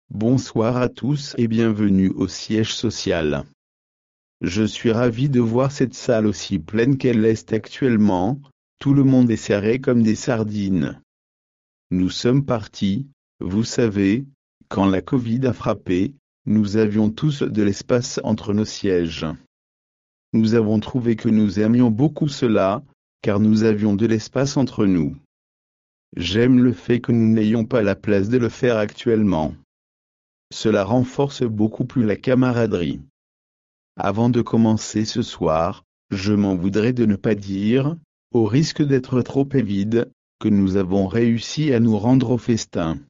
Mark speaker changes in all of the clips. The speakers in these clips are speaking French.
Speaker 1: Bonsoir à tous et bienvenue au siège social. Je suis ravi de voir cette salle aussi pleine qu'elle est actuellement, tout le monde est serré comme des sardines. Nous sommes partis, vous savez, quand la Covid a frappé, nous avions tous de l'espace entre nos sièges. Nous avons trouvé que nous aimions beaucoup cela, car nous avions de l'espace entre nous. J'aime le fait que nous n'ayons pas la place de le faire actuellement. Cela renforce beaucoup plus la camaraderie. Avant de commencer ce soir, je m'en voudrais de ne pas dire, au risque d'être trop évide, que nous avons réussi à nous rendre au festin.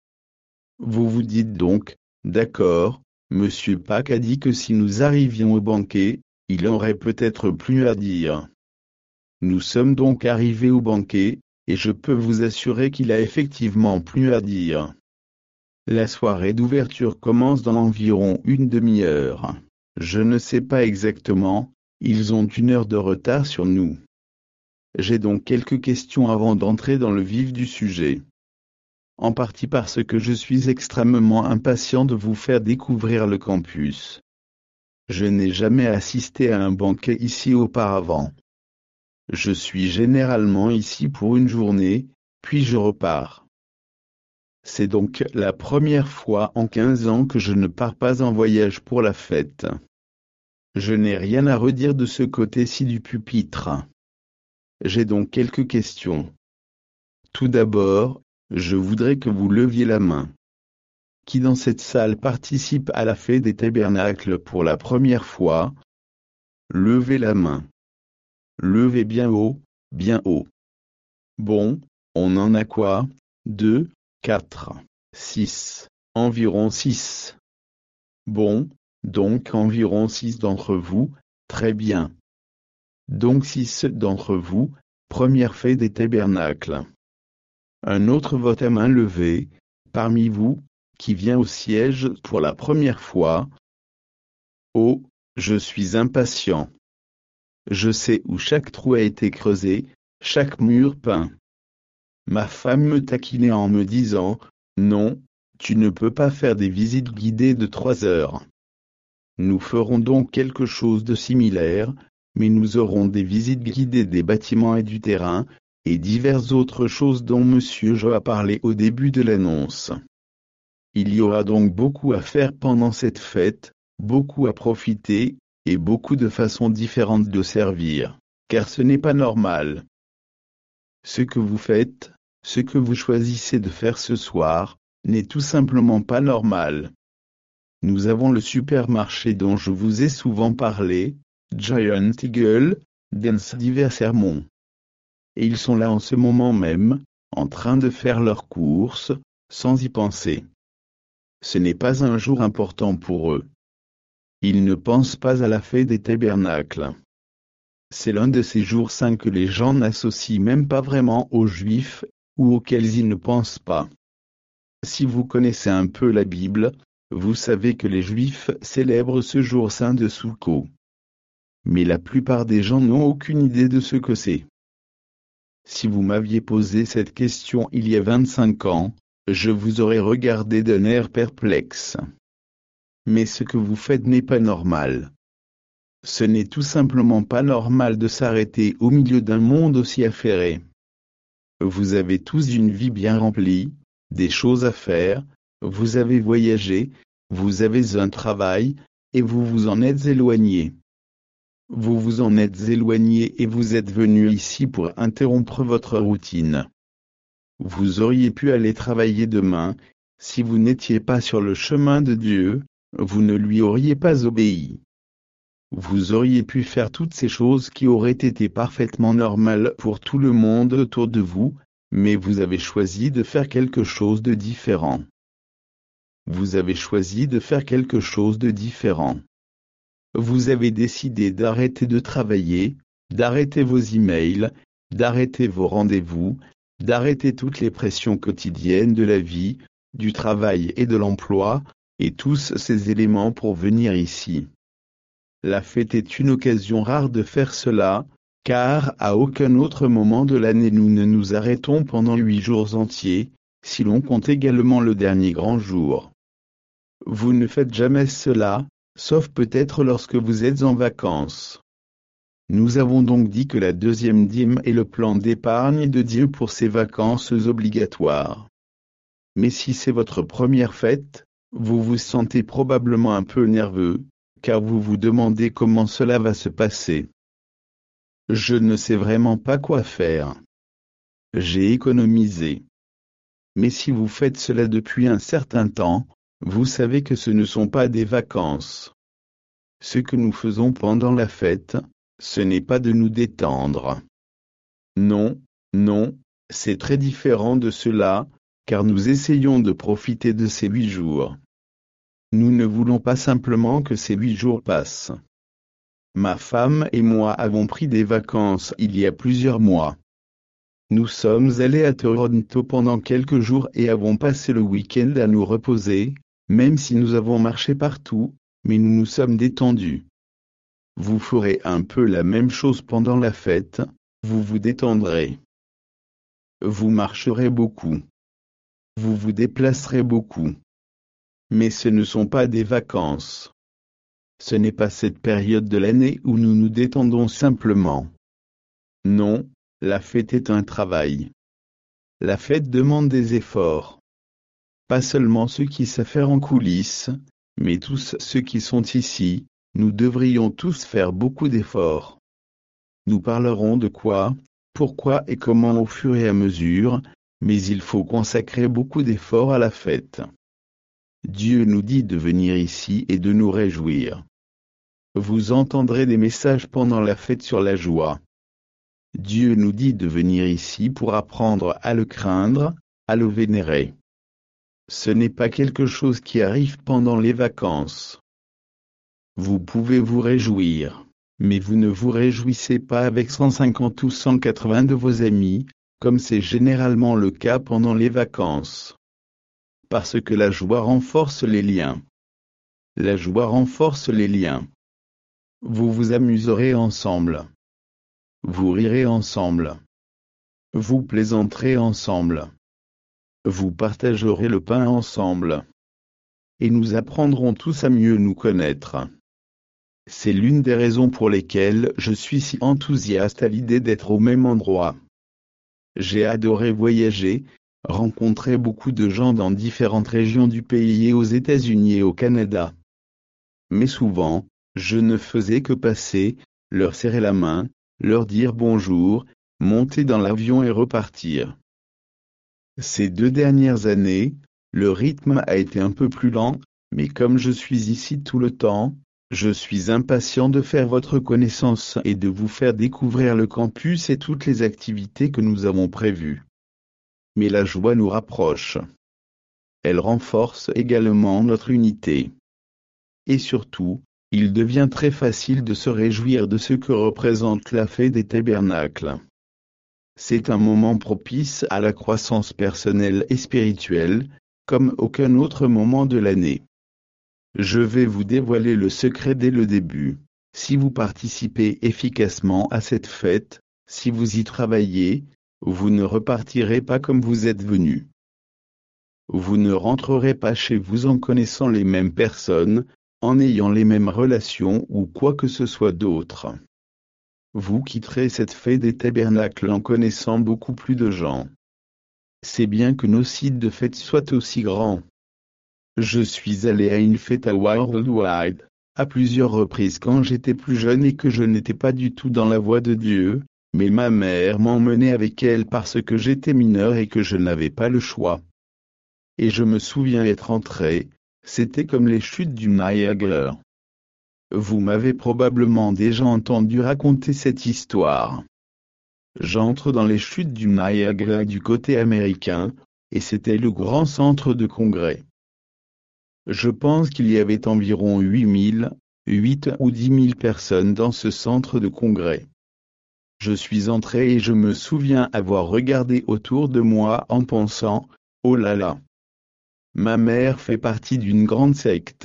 Speaker 1: Vous vous dites donc, d'accord, Monsieur Pack a dit que si nous arrivions au banquet, il aurait peut-être plus à dire. Nous sommes donc arrivés au banquet, et je peux vous assurer qu'il a effectivement plus à dire. La soirée d'ouverture commence dans environ une demi-heure. Je ne sais pas exactement, ils ont 1 heure de retard sur nous. J'ai donc quelques questions avant d'entrer dans le vif du sujet. En partie parce que je suis extrêmement impatient de vous faire découvrir le campus. Je n'ai jamais assisté à un banquet ici auparavant. Je suis généralement ici pour une journée, puis je repars. C'est donc la première fois en 15 ans que je ne pars pas en voyage pour la fête. Je n'ai rien à redire de ce côté-ci du pupitre. J'ai donc quelques questions. Tout d'abord, je voudrais que vous leviez la main. Qui dans cette salle participe à la fête des tabernacles pour la première fois? Levez la main. Levez bien haut, bien haut. Bon, on en a quoi? 2, 4, 6, environ 6. Bon, donc environ 6 d'entre vous, très bien. Donc 6 d'entre vous, première fête des tabernacles. Un autre vote à main levée, parmi vous, qui vient au siège pour la première fois. Oh, je suis impatient. Je sais où chaque trou a été creusé, chaque mur peint. Ma femme me taquinait en me disant, non, tu ne peux pas faire des visites guidées de 3 heures. Nous ferons donc quelque chose de similaire, mais nous aurons des visites guidées des bâtiments et du terrain, et diverses autres choses dont Monsieur Jo a parlé au début de l'annonce. Il y aura donc beaucoup à faire pendant cette fête, beaucoup à profiter, et beaucoup de façons différentes de servir, car ce n'est pas normal. Ce que vous faites, ce que vous choisissez de faire ce soir, n'est tout simplement pas normal. Nous avons le supermarché dont je vous ai souvent parlé, Giant Eagle, Dance Divers Sermons. Et ils sont là en ce moment même, en train de faire leurs courses, sans y penser. Ce n'est pas un jour important pour eux. Ils ne pensent pas à la fête des tabernacles. C'est l'un de ces jours saints que les gens n'associent même pas vraiment aux Juifs, ou auxquels ils ne pensent pas. Si vous connaissez un peu la Bible, vous savez que les Juifs célèbrent ce jour saint de Soukhot. Mais la plupart des gens n'ont aucune idée de ce que c'est. Si vous m'aviez posé cette question il y a 25 ans, je vous aurais regardé d'un air perplexe. Mais ce que vous faites n'est pas normal. Ce n'est tout simplement pas normal de s'arrêter au milieu d'un monde aussi affairé. Vous avez tous une vie bien remplie, des choses à faire, vous avez voyagé, vous avez un travail, et vous vous en êtes éloigné. Vous vous en êtes éloigné et vous êtes venu ici pour interrompre votre routine. Vous auriez pu aller travailler demain, si vous n'étiez pas sur le chemin de Dieu, vous ne lui auriez pas obéi. Vous auriez pu faire toutes ces choses qui auraient été parfaitement normales pour tout le monde autour de vous, mais vous avez choisi de faire quelque chose de différent. Vous avez choisi de faire quelque chose de différent. Vous avez décidé d'arrêter de travailler, d'arrêter vos emails, d'arrêter vos rendez-vous, d'arrêter toutes les pressions quotidiennes de la vie, du travail et de l'emploi, et tous ces éléments pour venir ici. La fête est une occasion rare de faire cela, car à aucun autre moment de l'année nous ne nous arrêtons pendant 8 jours entiers, si l'on compte également le dernier grand jour. Vous ne faites jamais cela, sauf peut-être lorsque vous êtes en vacances. Nous avons donc dit que la deuxième dîme est le plan d'épargne de Dieu pour ses vacances obligatoires. Mais si c'est votre première fête, vous vous sentez probablement un peu nerveux, car vous vous demandez comment cela va se passer. Je ne sais vraiment pas quoi faire. J'ai économisé. Mais si vous faites cela depuis un certain temps, vous savez que ce ne sont pas des vacances. Ce que nous faisons pendant la fête, ce n'est pas de nous détendre. Non, non, c'est très différent de cela, car nous essayons de profiter de ces 8 jours. Nous ne voulons pas simplement que ces 8 jours passent. Ma femme et moi avons pris des vacances il y a plusieurs mois. Nous sommes allés à Toronto pendant quelques jours et avons passé le week-end à nous reposer, même si nous avons marché partout, mais nous nous sommes détendus. Vous ferez un peu la même chose pendant la fête, vous vous détendrez. Vous marcherez beaucoup. Vous vous déplacerez beaucoup. Mais ce ne sont pas des vacances. Ce n'est pas cette période de l'année où nous nous détendons simplement. Non, la fête est un travail. La fête demande des efforts. Pas seulement ceux qui savent faire en coulisses, mais tous ceux qui sont ici, nous devrions tous faire beaucoup d'efforts. Nous parlerons de quoi, pourquoi et comment au fur et à mesure, mais il faut consacrer beaucoup d'efforts à la fête. Dieu nous dit de venir ici et de nous réjouir. Vous entendrez des messages pendant la fête sur la joie. Dieu nous dit de venir ici pour apprendre à le craindre, à le vénérer. Ce n'est pas quelque chose qui arrive pendant les vacances. Vous pouvez vous réjouir, mais vous ne vous réjouissez pas avec 150 ou 180 de vos amis, comme c'est généralement le cas pendant les vacances. Parce que la joie renforce les liens. La joie renforce les liens. Vous vous amuserez ensemble. Vous rirez ensemble. Vous plaisanterez ensemble. Vous partagerez le pain ensemble. Et nous apprendrons tous à mieux nous connaître. C'est l'une des raisons pour lesquelles je suis si enthousiaste à l'idée d'être au même endroit. J'ai adoré voyager, rencontrer beaucoup de gens dans différentes régions du pays et aux États-Unis et au Canada. Mais souvent, je ne faisais que passer, leur serrer la main, leur dire bonjour, monter dans l'avion et repartir. Ces 2 dernières années, le rythme a été un peu plus lent, mais comme je suis ici tout le temps, je suis impatient de faire votre connaissance et de vous faire découvrir le campus et toutes les activités que nous avons prévues. Mais la joie nous rapproche. Elle renforce également notre unité. Et surtout, il devient très facile de se réjouir de ce que représente la fête des tabernacles. C'est un moment propice à la croissance personnelle et spirituelle, comme aucun autre moment de l'année. Je vais vous dévoiler le secret dès le début. Si vous participez efficacement à cette fête, si vous y travaillez, vous ne repartirez pas comme vous êtes venu. Vous ne rentrerez pas chez vous en connaissant les mêmes personnes, en ayant les mêmes relations ou quoi que ce soit d'autre. Vous quitterez cette fête des tabernacles en connaissant beaucoup plus de gens. C'est bien que nos sites de fête soient aussi grands. Je suis allé à une fête à Worldwide, à plusieurs reprises quand j'étais plus jeune et que je n'étais pas du tout dans la voie de Dieu, mais ma mère m'emmenait avec elle parce que j'étais mineur et que je n'avais pas le choix. Et je me souviens être entré, c'était comme les chutes du Niagara. Vous m'avez probablement déjà entendu raconter cette histoire. J'entre dans les chutes du Niagara du côté américain, et c'était le grand centre de congrès. Je pense qu'il y avait environ 8 ou 10 000 personnes dans ce centre de congrès. Je suis entré et je me souviens avoir regardé autour de moi en pensant, oh là là. Ma mère fait partie d'une grande secte.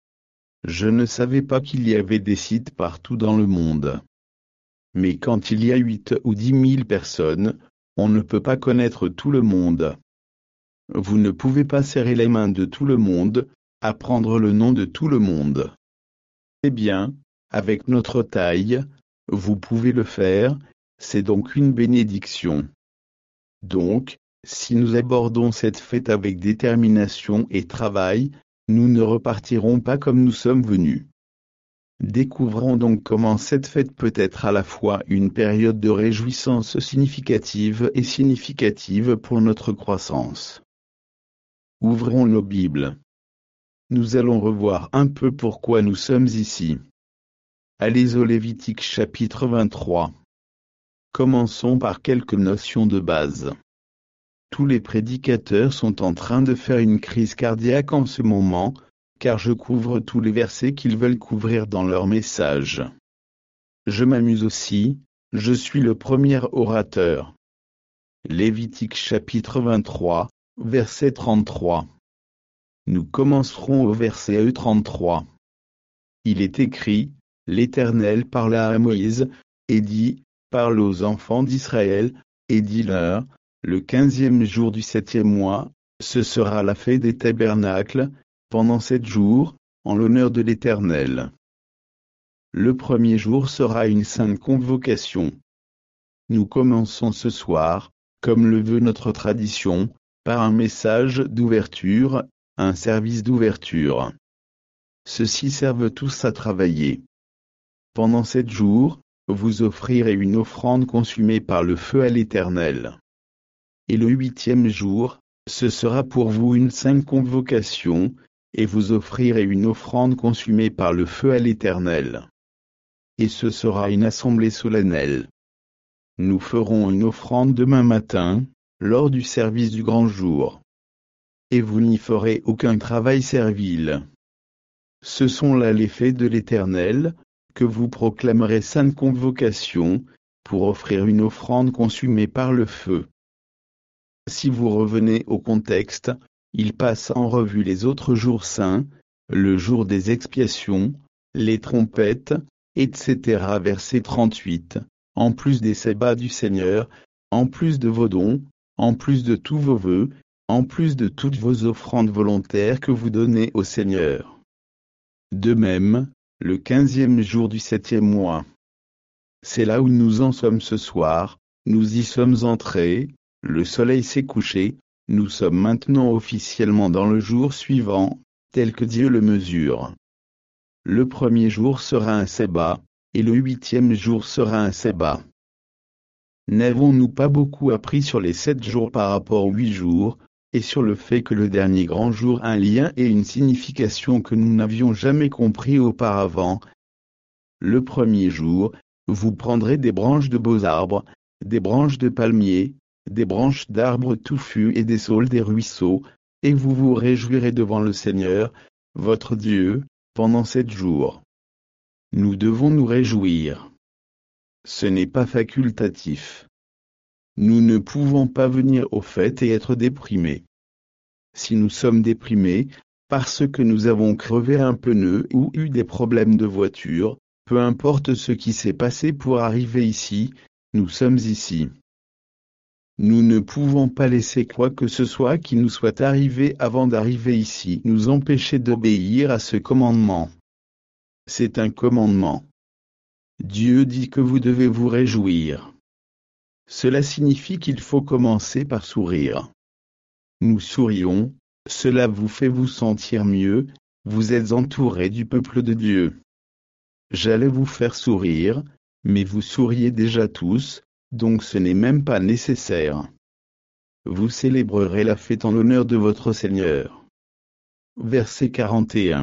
Speaker 1: Je ne savais pas qu'il y avait des sites partout dans le monde. Mais quand il y a 8 ou 10 000 personnes, on ne peut pas connaître tout le monde. Vous ne pouvez pas serrer les mains de tout le monde, apprendre le nom de tout le monde. Eh bien, avec notre taille, vous pouvez le faire, c'est donc une bénédiction. Donc, si nous abordons cette fête avec détermination et travail, nous ne repartirons pas comme nous sommes venus. Découvrons donc comment cette fête peut être à la fois une période de réjouissance significative et significative pour notre croissance. Ouvrons nos Bibles. Nous allons revoir un peu pourquoi nous sommes ici. Allez au Lévitique chapitre 23. Commençons par quelques notions de base. Tous les prédicateurs sont en train de faire une crise cardiaque en ce moment, car je couvre tous les versets qu'ils veulent couvrir dans leur message. Je m'amuse aussi, je suis le premier orateur. Lévitique chapitre 23, verset 33. Nous commencerons au verset 33. Il est écrit, l'Éternel parla à Moïse, et dit, parle aux enfants d'Israël, et dis-leur, le 15e jour du 7e mois, ce sera la fête des tabernacles, pendant 7 jours, en l'honneur de l'Éternel. Le premier jour sera une sainte convocation. Nous commençons ce soir, comme le veut notre tradition, par un message d'ouverture, un service d'ouverture. Ceux-ci servent tous à travailler. Pendant 7 jours, vous offrirez une offrande consumée par le feu à l'Éternel. Et le 8e jour, ce sera pour vous une sainte convocation, et vous offrirez une offrande consumée par le feu à l'Éternel. Et ce sera une assemblée solennelle. Nous ferons une offrande demain matin, lors du service du grand jour. Et vous n'y ferez aucun travail servile. Ce sont là les fêtes de l'Éternel, que vous proclamerez sainte convocation, pour offrir une offrande consumée par le feu. Si vous revenez au contexte, il passe en revue les autres jours saints, le jour des expiations, les trompettes, etc. Verset 38, en plus des sabbats du Seigneur, en plus de vos dons, en plus de tous vos vœux, en plus de toutes vos offrandes volontaires que vous donnez au Seigneur. De même, le 15e jour du 7e mois. C'est là où nous en sommes ce soir, nous y sommes entrés, le soleil s'est couché, nous sommes maintenant officiellement dans le jour suivant, tel que Dieu le mesure. Le premier jour sera un sabbat, et le 8e jour sera un sabbat. N'avons-nous pas beaucoup appris sur les 7 jours par rapport aux 8 jours, et sur le fait que le dernier grand jour a un lien et une signification que nous n'avions jamais compris auparavant? Le premier jour, vous prendrez des branches de beaux arbres, des branches de palmiers, des branches d'arbres touffus et des saules des ruisseaux, et vous vous réjouirez devant le Seigneur, votre Dieu, pendant 7 jours. Nous devons nous réjouir. Ce n'est pas facultatif. Nous ne pouvons pas venir aux fêtes et être déprimés. Si nous sommes déprimés, parce que nous avons crevé un pneu ou eu des problèmes de voiture, peu importe ce qui s'est passé pour arriver ici, nous sommes ici. Nous ne pouvons pas laisser quoi que ce soit qui nous soit arrivé avant d'arriver ici nous empêcher d'obéir à ce commandement. C'est un commandement. Dieu dit que vous devez vous réjouir. Cela signifie qu'il faut commencer par sourire. Nous sourions, cela vous fait vous sentir mieux, vous êtes entouré du peuple de Dieu. J'allais vous faire sourire, mais vous souriez déjà tous, donc ce n'est même pas nécessaire. Vous célébrerez la fête en l'honneur de votre Seigneur. Verset 41.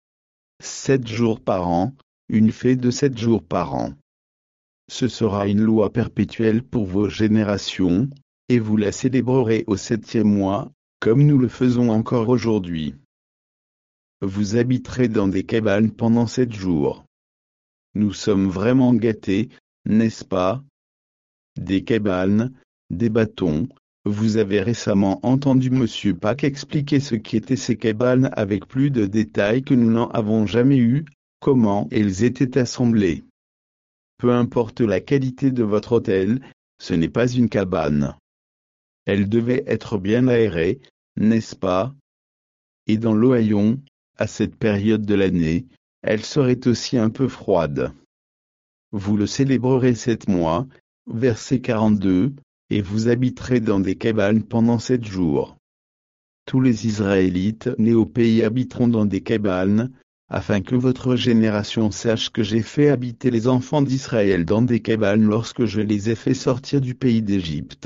Speaker 1: 7 jours par an, une fête de 7 jours par an. Ce sera une loi perpétuelle pour vos générations, et vous la célébrerez au 7e mois, comme nous le faisons encore aujourd'hui. Vous habiterez dans des cabanes pendant 7 jours. Nous sommes vraiment gâtés, n'est-ce pas? Des cabanes, des bâtons. Vous avez récemment entendu Monsieur Pack expliquer ce qu'étaient ces cabanes avec plus de détails que nous n'en avons jamais eu, comment elles étaient assemblées. Peu importe la qualité de votre hôtel, ce n'est pas une cabane. Elle devait être bien aérée, n'est-ce pas? Et dans l'Ohio, à cette période de l'année, elle serait aussi un peu froide. Vous le célébrerez 7 mois, verset 42, et vous habiterez dans des cabanes pendant 7 jours. Tous les Israélites nés au pays habiteront dans des cabanes, afin que votre génération sache que j'ai fait habiter les enfants d'Israël dans des cabanes lorsque je les ai fait sortir du pays d'Égypte.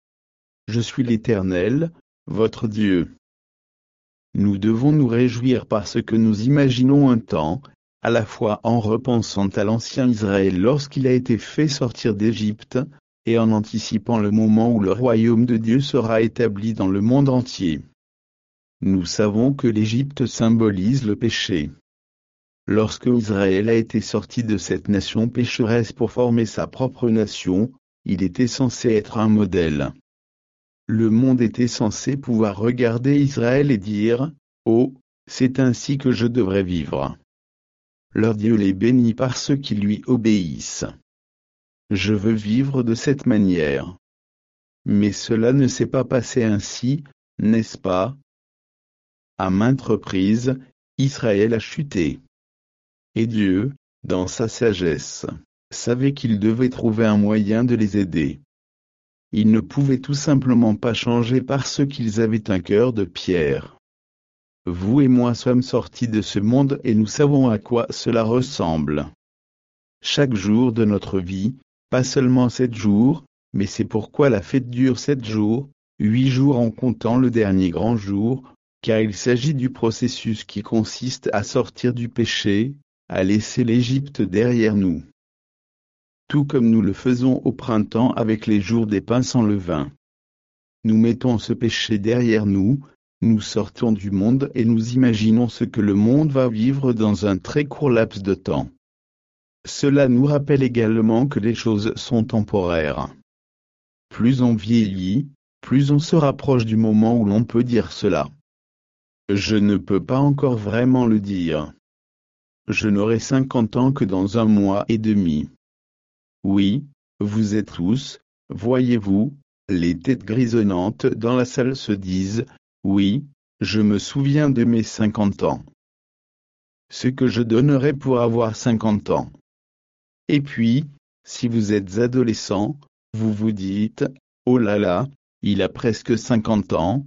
Speaker 1: Je suis l'Éternel, votre Dieu. Nous devons nous réjouir parce que nous imaginons un temps, à la fois en repensant à l'ancien Israël lorsqu'il a été fait sortir d'Égypte, et en anticipant le moment où le royaume de Dieu sera établi dans le monde entier. Nous savons que l'Égypte symbolise le péché. Lorsque Israël a été sorti de cette nation pécheresse pour former sa propre nation, il était censé être un modèle. Le monde était censé pouvoir regarder Israël et dire, « Oh, c'est ainsi que je devrais vivre. » Leur Dieu les bénit par ceux qui lui obéissent. Je veux vivre de cette manière. Mais cela ne s'est pas passé ainsi, n'est-ce pas? À maintes reprises, Israël a chuté. Et Dieu, dans sa sagesse, savait qu'il devait trouver un moyen de les aider. Ils ne pouvaient tout simplement pas changer parce qu'ils avaient un cœur de pierre. Vous et moi sommes sortis de ce monde et nous savons à quoi cela ressemble. Chaque jour de notre vie, pas seulement 7 jours, mais c'est pourquoi la fête dure 7 jours, 8 jours en comptant le dernier grand jour, car il s'agit du processus qui consiste à sortir du péché, à laisser l'Égypte derrière nous. Tout comme nous le faisons au printemps avec les jours des pains sans levain. Nous mettons ce péché derrière nous, nous sortons du monde et nous imaginons ce que le monde va vivre dans un très court laps de temps. Cela nous rappelle également que les choses sont temporaires. Plus on vieillit, plus on se rapproche du moment où l'on peut dire cela. Je ne peux pas encore vraiment le dire. Je n'aurai 50 ans que dans 1 mois et demi. Oui, vous êtes tous, voyez-vous, les têtes grisonnantes dans la salle se disent, oui, je me souviens de mes 50 ans. Ce que je donnerais pour avoir 50 ans. Et puis, si vous êtes adolescent, vous vous dites, oh là là, il a presque 50 ans.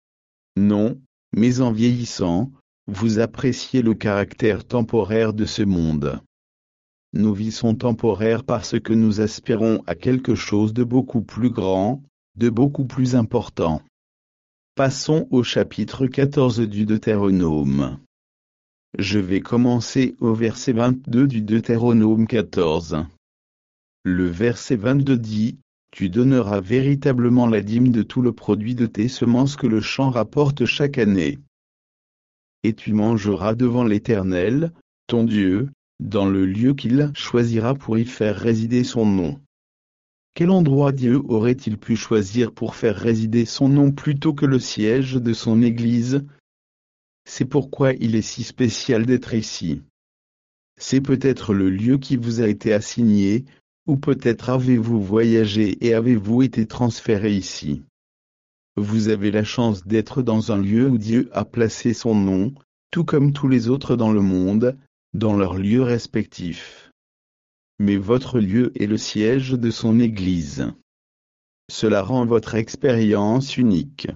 Speaker 1: Non, mais en vieillissant, vous appréciez le caractère temporaire de ce monde. Nos vies sont temporaires parce que nous aspirons à quelque chose de beaucoup plus grand, de beaucoup plus important. Passons au chapitre 14 du Deutéronome. Je vais commencer au verset 22 du Deutéronome 14. Le verset 22 dit, « Tu donneras véritablement la dîme de tout le produit de tes semences que le champ rapporte chaque année. Et tu mangeras devant l'Éternel, ton Dieu, dans le lieu qu'il choisira pour y faire résider son nom. » Quel endroit Dieu aurait-il pu choisir pour faire résider son nom plutôt que le siège de son Église? C'est pourquoi il est si spécial d'être ici. C'est peut-être le lieu qui vous a été assigné, ou peut-être avez-vous voyagé et avez-vous été transféré ici. Vous avez la chance d'être dans un lieu où Dieu a placé son nom, tout comme tous les autres dans le monde, dans leurs lieux respectifs. Mais votre lieu est le siège de son Église. Cela rend votre expérience unique.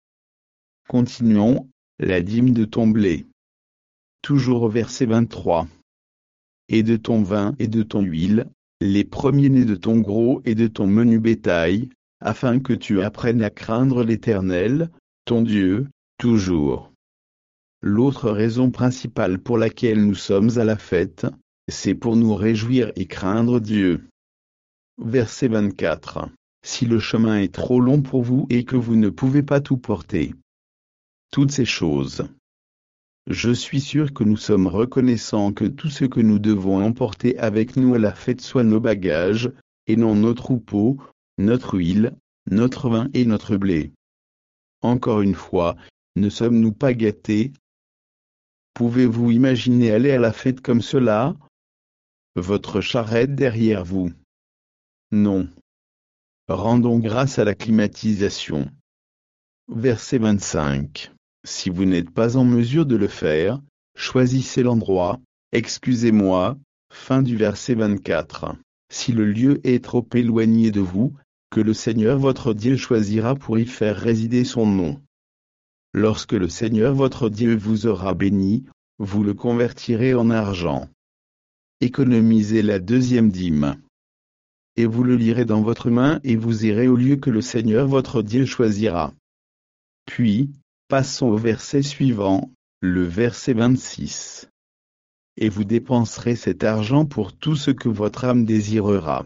Speaker 1: Continuons, la dîme de ton blé. Toujours au verset 23. Et de ton vin et de ton huile, les premiers-nés de ton gros et de ton menu bétail, afin que tu apprennes à craindre l'Éternel, ton Dieu, toujours. L'autre raison principale pour laquelle nous sommes à la fête, c'est pour nous réjouir et craindre Dieu. Verset 24. Si le chemin est trop long pour vous et que vous ne pouvez pas tout porter. Toutes ces choses. Je suis sûr que nous sommes reconnaissants que tout ce que nous devons emporter avec nous à la fête soit nos bagages, et non nos troupeaux, notre huile, notre vin et notre blé. Encore une fois, ne sommes-nous pas gâtés? Pouvez-vous imaginer aller à la fête comme cela? Votre charrette derrière vous? Non. Rendons grâce à la climatisation. Verset 25. Si vous n'êtes pas en mesure de le faire, choisissez l'endroit, excusez-moi, fin du verset 24. Si le lieu est trop éloigné de vous, que le Seigneur votre Dieu choisira pour y faire résider son nom. Lorsque le Seigneur votre Dieu vous aura béni, vous le convertirez en argent. Économisez la deuxième dîme. Et vous le lirez dans votre main et vous irez au lieu que le Seigneur votre Dieu choisira. Puis, passons au verset suivant, le verset 26. Et vous dépenserez cet argent pour tout ce que votre âme désirera.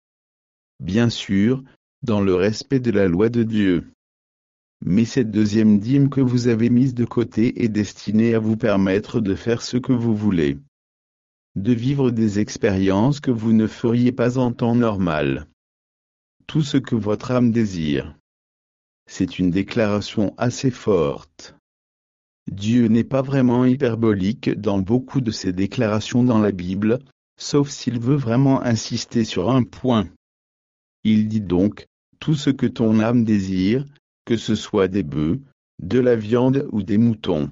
Speaker 1: Bien sûr, dans le respect de la loi de Dieu. Mais cette deuxième dîme que vous avez mise de côté est destinée à vous permettre de faire ce que vous voulez. De vivre des expériences que vous ne feriez pas en temps normal. Tout ce que votre âme désire. C'est une déclaration assez forte. Dieu n'est pas vraiment hyperbolique dans beaucoup de ses déclarations dans la Bible, sauf s'il veut vraiment insister sur un point. Il dit donc, tout ce que ton âme désire, que ce soit des bœufs, de la viande ou des moutons.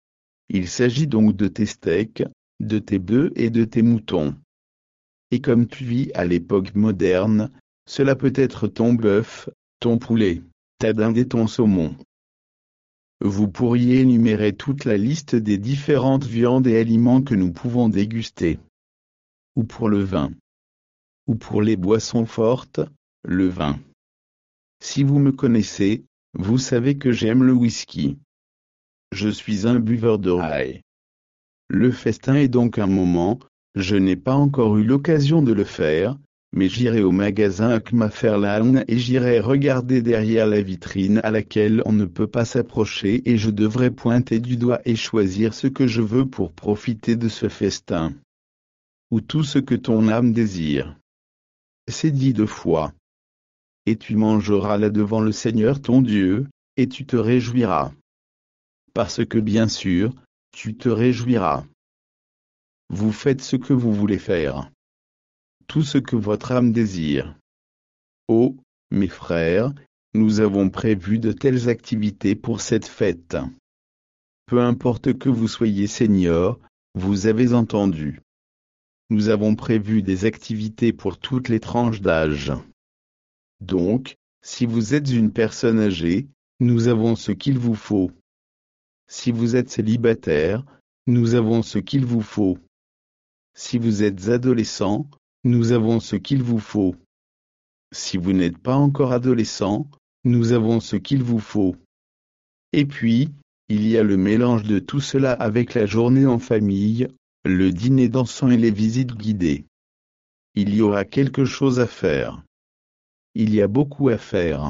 Speaker 1: Il s'agit donc de tes steaks, de tes bœufs et de tes moutons. Et comme tu vis à l'époque moderne, cela peut être ton bœuf, ton poulet, ta dinde et ton saumon. Vous pourriez énumérer toute la liste des différentes viandes et aliments que nous pouvons déguster. Ou pour le vin. Ou pour les boissons fortes, le vin. Si vous me connaissez, vous savez que j'aime le whisky. Je suis un buveur de rye. Le festin est donc un moment, je n'ai pas encore eu l'occasion de le faire, mais j'irai au magasin à Kmaferland et j'irai regarder derrière la vitrine à laquelle on ne peut pas s'approcher et je devrais pointer du doigt et choisir ce que je veux pour profiter de ce festin. Ou tout ce que ton âme désire. C'est dit 2 fois. Et tu mangeras là devant le Seigneur ton Dieu, et tu te réjouiras. Parce que bien sûr, tu te réjouiras. Vous faites ce que vous voulez faire. Tout ce que votre âme désire. Oh, mes frères, nous avons prévu de telles activités pour cette fête. Peu importe que vous soyez senior, vous avez entendu. Nous avons prévu des activités pour toutes les tranches d'âge. Donc, si vous êtes une personne âgée, nous avons ce qu'il vous faut. Si vous êtes célibataire, nous avons ce qu'il vous faut. Si vous êtes adolescent, nous avons ce qu'il vous faut. Si vous n'êtes pas encore adolescent, nous avons ce qu'il vous faut. Et puis, il y a le mélange de tout cela avec la journée en famille, le dîner dansant et les visites guidées. Il y aura quelque chose à faire. Il y a beaucoup à faire.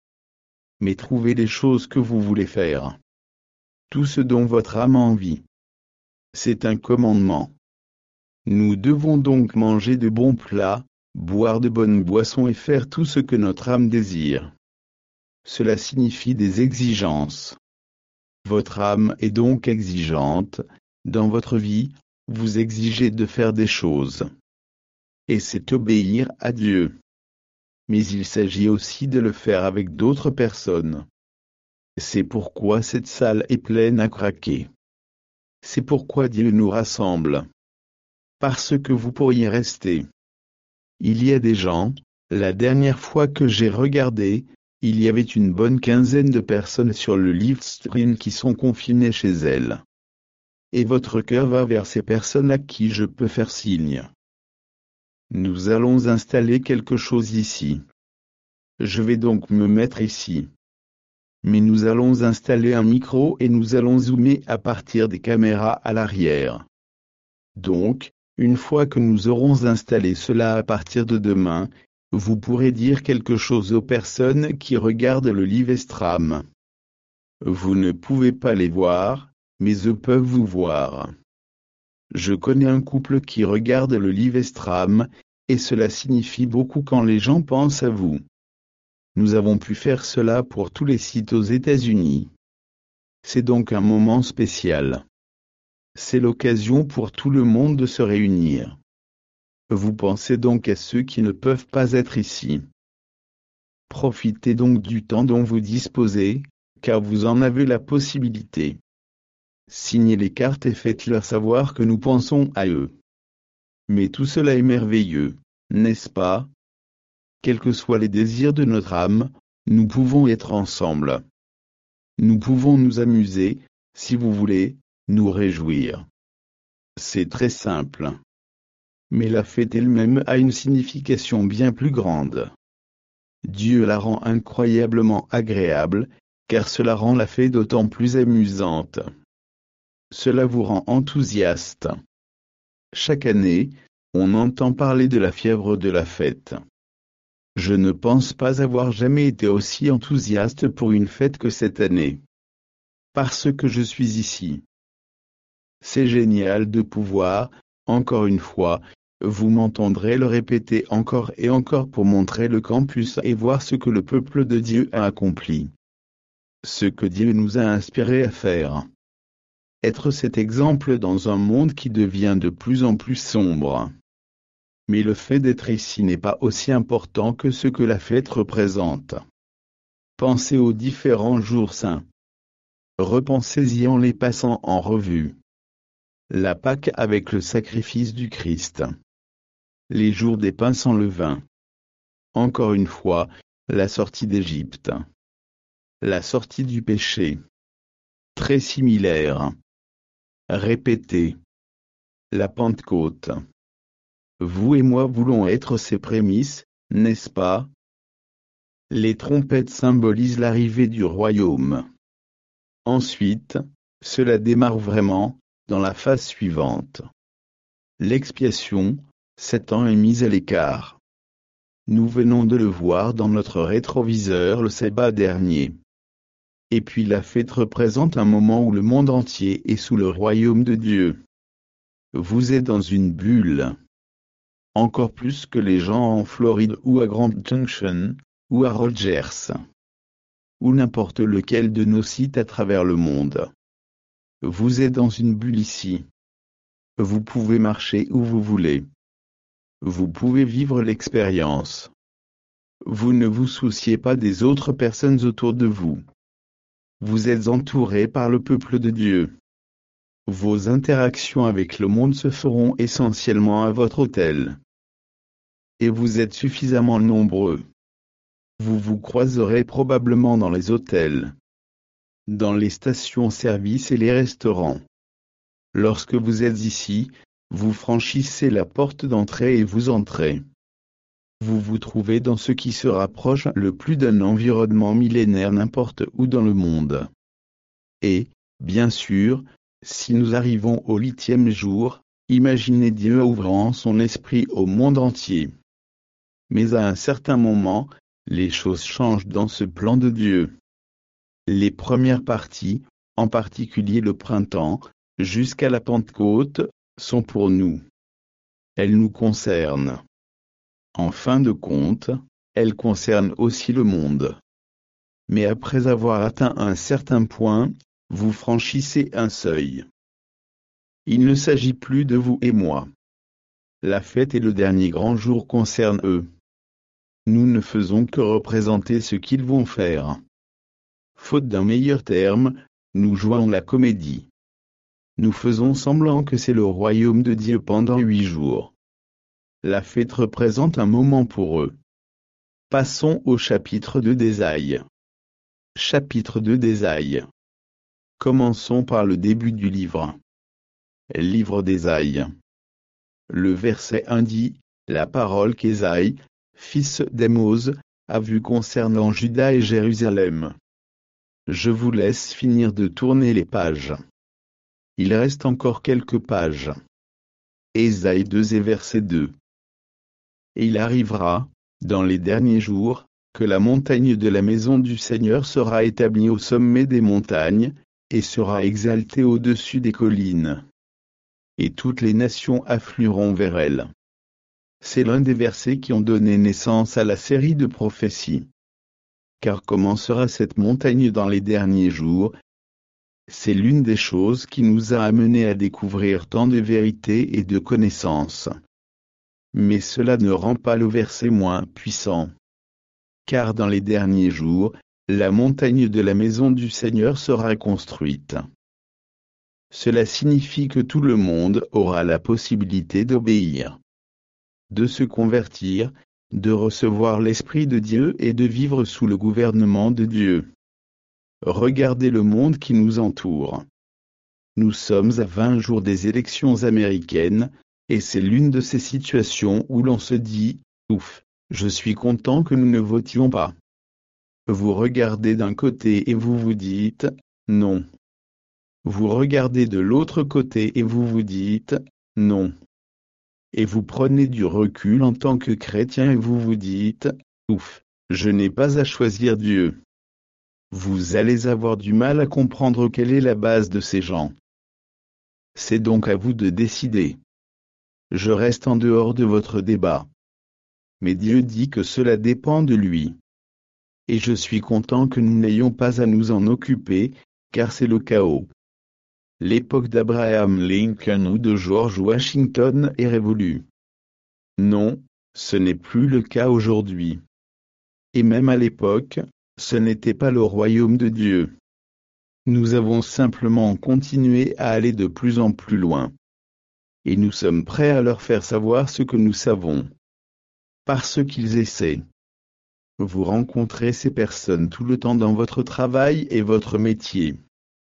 Speaker 1: Mais trouvez les choses que vous voulez faire. Tout ce dont votre âme a envie. C'est un commandement. Nous devons donc manger de bons plats, boire de bonnes boissons et faire tout ce que notre âme désire. Cela signifie des exigences. Votre âme est donc exigeante, dans votre vie, vous exigez de faire des choses. Et c'est obéir à Dieu. Mais il s'agit aussi de le faire avec d'autres personnes. C'est pourquoi cette salle est pleine à craquer. C'est pourquoi Dieu nous rassemble. Parce que vous pourriez rester. Il y a des gens, la dernière fois que j'ai regardé, il y avait une bonne quinzaine de personnes sur le live stream qui sont confinées chez elles. Et votre cœur va vers ces personnes à qui je peux faire signe. Nous allons installer quelque chose ici. Je vais donc me mettre ici. Mais nous allons installer un micro et nous allons zoomer à partir des caméras à l'arrière. Donc, une fois que nous aurons installé cela à partir de demain, vous pourrez dire quelque chose aux personnes qui regardent le live stream. Vous ne pouvez pas les voir, mais eux peuvent vous voir. Je connais un couple qui regarde le live stream, et cela signifie beaucoup quand les gens pensent à vous. Nous avons pu faire cela pour tous les sites aux États-Unis. C'est donc un moment spécial. C'est l'occasion pour tout le monde de se réunir. Vous pensez donc à ceux qui ne peuvent pas être ici. Profitez donc du temps dont vous disposez, car vous en avez la possibilité. signez les cartes et faites-leur savoir que nous pensons à eux. Mais tout cela est merveilleux, n'est-ce pas? Quels que soient les désirs de notre âme, nous pouvons être ensemble. Nous pouvons nous amuser, si vous voulez, nous réjouir. C'est très simple. Mais la fête elle-même a une signification bien plus grande. Dieu la rend incroyablement agréable, car cela rend la fête d'autant plus amusante. Cela vous rend enthousiaste. Chaque année, on entend parler de la fièvre de la fête. Je ne pense pas avoir jamais été aussi enthousiaste pour une fête que cette année. Parce que je suis ici. C'est génial de pouvoir, encore une fois, vous m'entendrez le répéter encore et encore pour montrer le campus et voir ce que le peuple de Dieu a accompli. Ce que Dieu nous a inspirés à faire. Être cet exemple dans un monde qui devient de plus en plus sombre. Mais le fait d'être ici n'est pas aussi important que ce que la fête représente. Pensez aux différents jours saints. Repensez-y en les passant en revue. La Pâque avec le sacrifice du Christ. Les jours des pains sans levain. Encore une fois, la sortie d'Égypte. La sortie du péché. Très similaire. Répétez. La Pentecôte. Vous et moi voulons être ces prémices, n'est-ce pas? Les trompettes symbolisent l'arrivée du royaume. Ensuite, cela démarre vraiment, dans la phase suivante. L'expiation, Satan est mis à l'écart. Nous venons de le voir dans notre rétroviseur le sabbat dernier. Et puis la fête représente un moment où le monde entier est sous le royaume de Dieu. Vous êtes dans une bulle. Encore plus que les gens en Floride ou à Grand Junction, ou à Rogers. Ou n'importe lequel de nos sites à travers le monde. Vous êtes dans une bulle ici. Vous pouvez marcher où vous voulez. Vous pouvez vivre l'expérience. Vous ne vous souciez pas des autres personnes autour de vous. Vous êtes entouré par le peuple de Dieu. Vos interactions avec le monde se feront essentiellement à votre hôtel. Et vous êtes suffisamment nombreux. Vous vous croiserez probablement dans les hôtels, dans les stations-service et les restaurants. Lorsque vous êtes ici, vous franchissez la porte d'entrée et vous entrez. Vous vous trouvez dans ce qui se rapproche le plus d'un environnement millénaire n'importe où dans le monde. Et, bien sûr, si nous arrivons au 8e jour, imaginez Dieu ouvrant son esprit au monde entier. Mais à un certain moment, les choses changent dans ce plan de Dieu. Les premières parties, en particulier le printemps, jusqu'à la Pentecôte, sont pour nous. Elles nous concernent. En fin de compte, elles concernent aussi le monde. Mais après avoir atteint un certain point, vous franchissez un seuil. Il ne s'agit plus de vous et moi. La fête et le dernier grand jour concernent eux. Nous ne faisons que représenter ce qu'ils vont faire. Faute d'un meilleur terme, nous jouons la comédie. Nous faisons semblant que c'est le royaume de Dieu pendant 8 jours. La fête représente un moment pour eux. Passons au chapitre 2 d'Ésaïe. Chapitre 2 d'Ésaïe. Commençons par le début du livre. Livre d'Ésaïe. Le verset 1 dit, la parole qu'Ésaïe, fils d'Amoz, a vue concernant Juda et Jérusalem. Je vous laisse finir de tourner les pages. Il reste encore quelques pages. Ésaïe 2 et verset 2. Et il arrivera, dans les derniers jours, que la montagne de la maison du Seigneur sera établie au sommet des montagnes, et sera exaltée au-dessus des collines. Et toutes les nations afflueront vers elle. C'est l'un des versets qui ont donné naissance à la série de prophéties. Car comment sera cette montagne dans les derniers jours? C'est l'une des choses qui nous a amenés à découvrir tant de vérités et de connaissances. Mais cela ne rend pas le verset moins puissant. Car dans les derniers jours, la montagne de la maison du Seigneur sera construite. cela signifie que tout le monde aura la possibilité d'obéir, de se convertir, de recevoir l'Esprit de Dieu et de vivre sous le gouvernement de Dieu. Regardez le monde qui nous entoure. Nous sommes à 20 jours des élections américaines, et c'est l'une de ces situations où l'on se dit « Ouf, je suis content que nous ne votions pas ». Vous regardez d'un côté et vous vous dites « Non ». Vous regardez de l'autre côté et vous vous dites « Non ». Et vous prenez du recul en tant que chrétien et vous vous dites « Ouf, je n'ai pas à choisir Dieu ». Vous allez avoir du mal à comprendre quelle est la base de ces gens. C'est donc à vous de décider. Je reste en dehors de votre débat. Mais Dieu dit que cela dépend de lui. Et je suis content que nous n'ayons pas à nous en occuper, car c'est le chaos. L'époque d'Abraham Lincoln ou de George Washington est révolue. Non, ce n'est plus le cas aujourd'hui. Et même à l'époque, ce n'était pas le royaume de Dieu. Nous avons simplement continué à aller de plus en plus loin. Et nous sommes prêts à leur faire savoir ce que nous savons. Parce qu'ils essaient. Vous rencontrez ces personnes tout le temps dans votre travail et votre métier.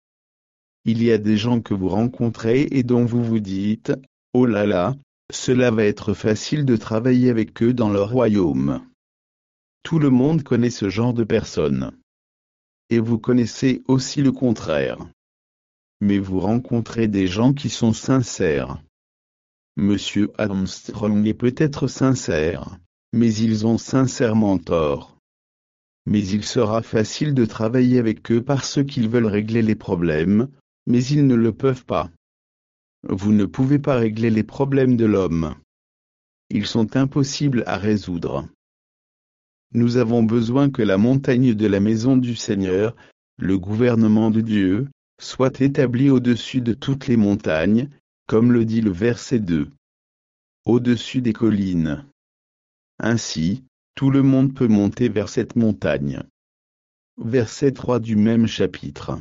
Speaker 1: Il y a des gens que vous rencontrez et dont vous vous dites « Oh là là, cela va être facile de travailler avec eux dans leur royaume ». Tout le monde connaît ce genre de personnes. Et vous connaissez aussi le contraire. Mais vous rencontrez des gens qui sont sincères. Monsieur Armstrong est peut-être sincère, mais ils ont sincèrement tort. Mais il sera facile de travailler avec eux parce qu'ils veulent régler les problèmes, mais ils ne le peuvent pas. Vous ne pouvez pas régler les problèmes de l'homme. Ils sont impossibles à résoudre. Nous avons besoin que la montagne de la maison du Seigneur, le gouvernement de Dieu, soit établie au-dessus de toutes les montagnes, comme le dit le verset 2. Au-dessus des collines. Ainsi, tout le monde peut monter vers cette montagne. Verset 3 du même chapitre.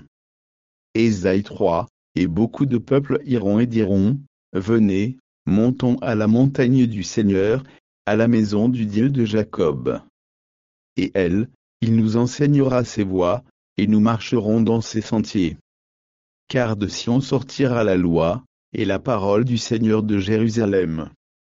Speaker 1: Ésaïe 3, et beaucoup de peuples iront et diront, venez, montons à la montagne du Seigneur, à la maison du Dieu de Jacob. Et elle, il nous enseignera ses voies, et nous marcherons dans ses sentiers. Car de Sion sortira la loi, et la parole du Seigneur de Jérusalem.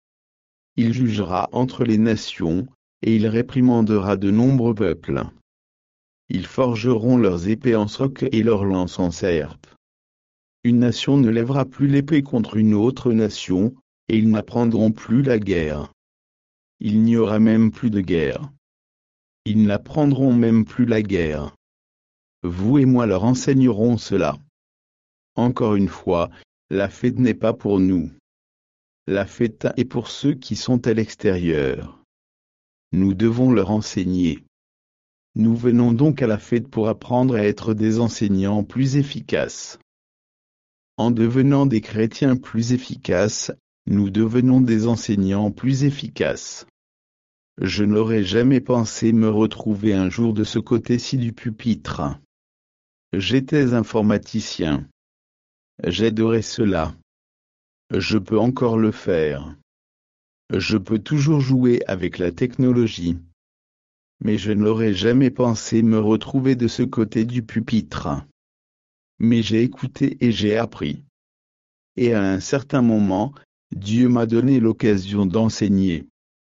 Speaker 1: Il jugera entre les nations, et il réprimandera de nombreux peuples. Ils forgeront leurs épées en soc et leurs lances en serpe. Une nation ne lèvera plus l'épée contre une autre nation, et ils n'apprendront plus la guerre. Il n'y aura même plus de guerre. Ils n'apprendront même plus la guerre. Vous et moi leur enseignerons cela. Encore une fois, la fête n'est pas pour nous. La fête est pour ceux qui sont à l'extérieur. Nous devons leur enseigner. Nous venons donc à la fête pour apprendre à être des enseignants plus efficaces. En devenant des chrétiens plus efficaces, nous devenons des enseignants plus efficaces. Je n'aurais jamais pensé me retrouver un jour de ce côté-ci du pupitre. J'étais informaticien. J'adorais cela. Je peux encore le faire. Je peux toujours jouer avec la technologie. Mais je n'aurais jamais pensé me retrouver de ce côté du pupitre. Mais j'ai écouté et j'ai appris. Et à un certain moment, Dieu m'a donné l'occasion d'enseigner.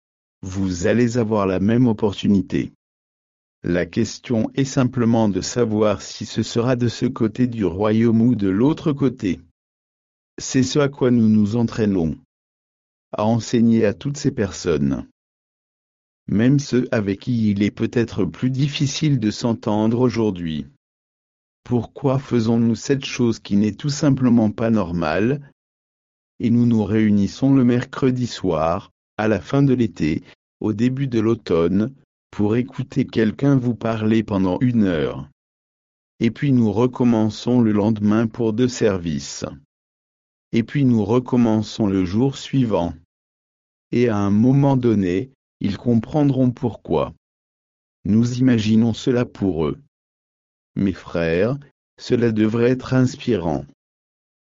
Speaker 1: Vous allez avoir la même opportunité. La question est simplement de savoir si ce sera de ce côté du royaume ou de l'autre côté. C'est ce à quoi nous nous entraînons. À enseigner à toutes ces personnes. Même ceux avec qui il est peut-être plus difficile de s'entendre aujourd'hui. Pourquoi faisons-nous cette chose qui n'est tout simplement pas normale? Et nous nous réunissons le mercredi soir, à la fin de l'été, au début de l'automne, pour écouter quelqu'un vous parler pendant 1 heure. Et puis nous recommençons le lendemain pour 2 services. Et puis nous recommençons le jour suivant. Et à un moment donné, ils comprendront pourquoi. Nous imaginons cela pour eux. Mes frères, cela devrait être inspirant.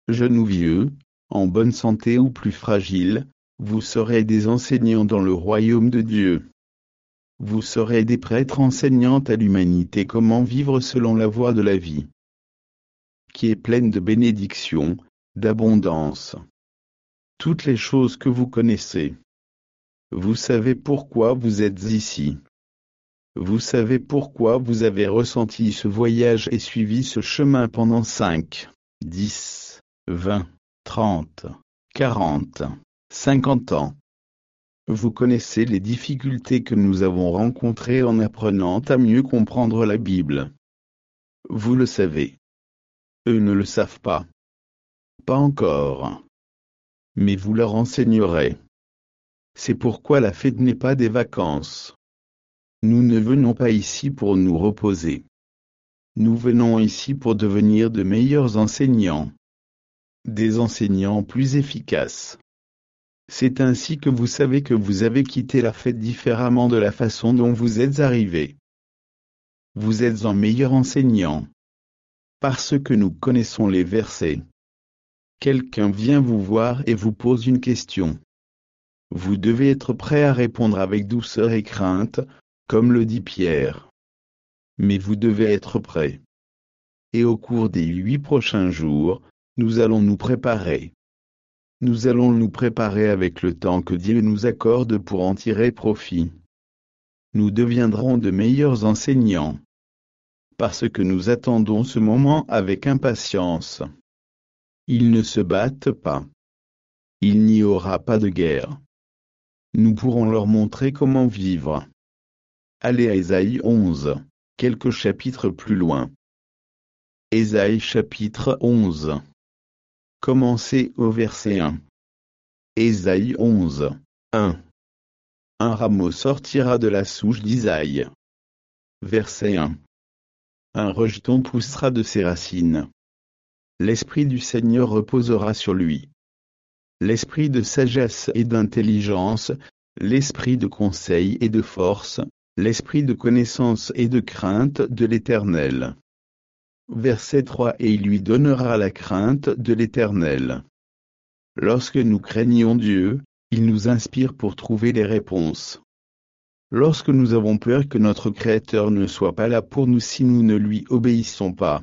Speaker 1: jeunes ou vieux, en bonne santé ou plus fragiles, vous serez des enseignants dans le royaume de Dieu. Vous serez des prêtres enseignant à l'humanité comment vivre selon la voie de la vie, qui est pleine de bénédictions, d'abondance. Toutes les choses que vous connaissez. Vous savez pourquoi vous êtes ici. Vous savez pourquoi vous avez ressenti ce voyage et suivi ce chemin pendant 5, 10, 20, 30, 40, 50 ans. Vous connaissez les difficultés que nous avons rencontrées en apprenant à mieux comprendre la Bible. Vous le savez. Eux ne le savent pas. Pas encore. Mais vous leur enseignerez. C'est pourquoi la fête n'est pas des vacances. Nous ne venons pas ici pour nous reposer. Nous venons ici pour devenir de meilleurs enseignants. Des enseignants plus efficaces. C'est ainsi que vous savez que vous avez quitté la fête différemment de la façon dont vous êtes arrivé. Vous êtes un meilleur enseignant. Parce que nous connaissons les versets. Quelqu'un vient vous voir et vous pose une question. Vous devez être prêt à répondre avec douceur et crainte, comme le dit Pierre. Mais vous devez être prêt. Et au cours des 8 prochains jours, nous allons nous préparer. Nous allons nous préparer avec le temps que Dieu nous accorde pour en tirer profit. Nous deviendrons de meilleurs enseignants. Parce que nous attendons ce moment avec impatience. Ils ne se battent pas. Il n'y aura pas de guerre. Nous pourrons leur montrer comment vivre. Allez à Ésaïe 11, quelques chapitres plus loin. Ésaïe chapitre 11. Commencez au verset 1. Ésaïe 11, 1. Un rameau sortira de la souche d'Isaïe. Verset 1. Un rejeton poussera de ses racines. L'Esprit du Seigneur reposera sur lui. L'esprit de sagesse et d'intelligence, l'esprit de conseil et de force, l'esprit de connaissance et de crainte de l'Éternel. Verset 3. Et il lui donnera la crainte de l'Éternel. Lorsque nous craignons Dieu, il nous inspire pour trouver les réponses. Lorsque nous avons peur que notre Créateur ne soit pas là pour nous si nous ne lui obéissons pas.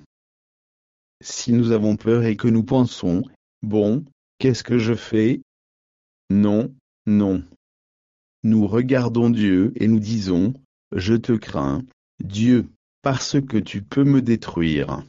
Speaker 1: Si nous avons peur et que nous pensons, bon, qu'est-ce que je fais? Non, non. Nous regardons Dieu et nous disons, je te crains, Dieu, parce que tu peux me détruire.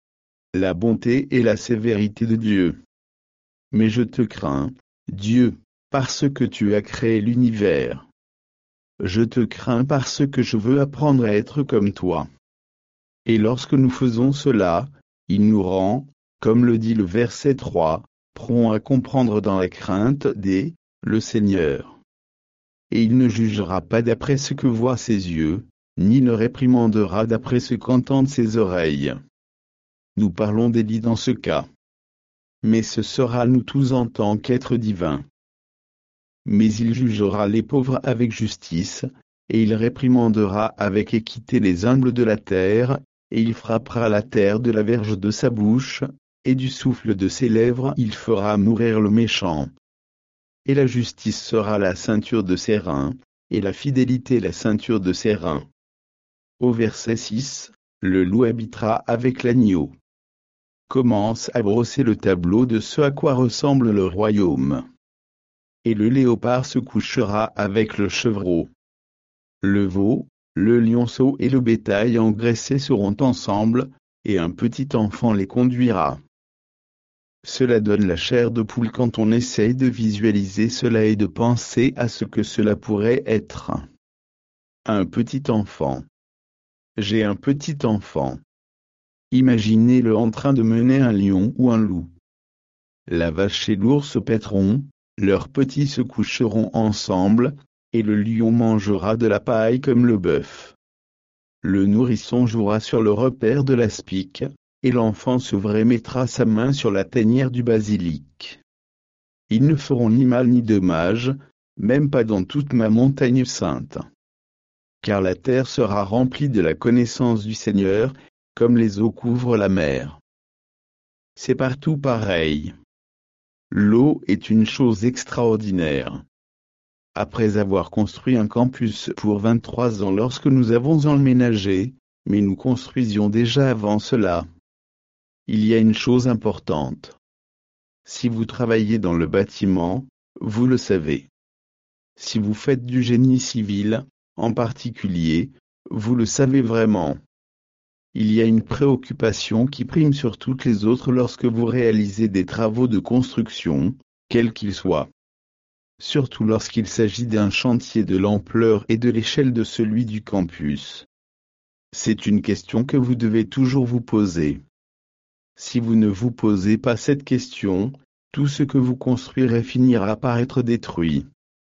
Speaker 1: La bonté et la sévérité de Dieu. Mais je te crains, Dieu, parce que tu as créé l'univers. Je te crains parce que je veux apprendre à être comme toi. Et lorsque nous faisons cela, il nous rend, comme le dit le verset 3, prompts à comprendre dans la crainte le Seigneur. Et il ne jugera pas d'après ce que voient ses yeux, ni ne réprimandera d'après ce qu'entendent ses oreilles. Nous parlons d'Élie dans ce cas. Mais ce sera nous tous en tant qu'êtres divins. Mais il jugera les pauvres avec justice, et il réprimandera avec équité les humbles de la terre, et il frappera la terre de la verge de sa bouche, et du souffle de ses lèvres il fera mourir le méchant. Et la justice sera la ceinture de ses reins, et la fidélité la ceinture de ses reins. Au verset 6, le loup habitera avec l'agneau. Commence à brosser le tableau de ce à quoi ressemble le royaume. Et le léopard se couchera avec le chevreau. Le veau, le lionceau et le bétail engraissé seront ensemble, et un petit enfant les conduira. Cela donne la chair de poule quand on essaye de visualiser cela et de penser à ce que cela pourrait être. Un petit enfant. J'ai un petit enfant. Imaginez-le en train de mener un lion ou un loup. La vache et l'ours paîtront, leurs petits se coucheront ensemble, et le lion mangera de la paille comme le bœuf. Le nourrisson jouera sur le repère de l'aspic, et l'enfant sevré mettra sa main sur la tanière du basilic. Ils ne feront ni mal ni dommage, même pas dans toute ma montagne sainte. Car la terre sera remplie de la connaissance du Seigneur, comme les eaux couvrent la mer. c'est partout pareil. L'eau est une chose extraordinaire. Après avoir construit un campus pour 23 ans lorsque nous avons emménagé, mais nous construisions déjà avant cela. Il y a une chose importante. Si vous travaillez dans le bâtiment, vous le savez. Si vous faites du génie civil, en particulier, vous le savez vraiment. Il y a une préoccupation qui prime sur toutes les autres lorsque vous réalisez des travaux de construction, quels qu'ils soient. Surtout lorsqu'il s'agit d'un chantier de l'ampleur et de l'échelle de celui du campus. C'est une question que vous devez toujours vous poser. Si vous ne vous posez pas cette question, tout ce que vous construirez finira par être détruit.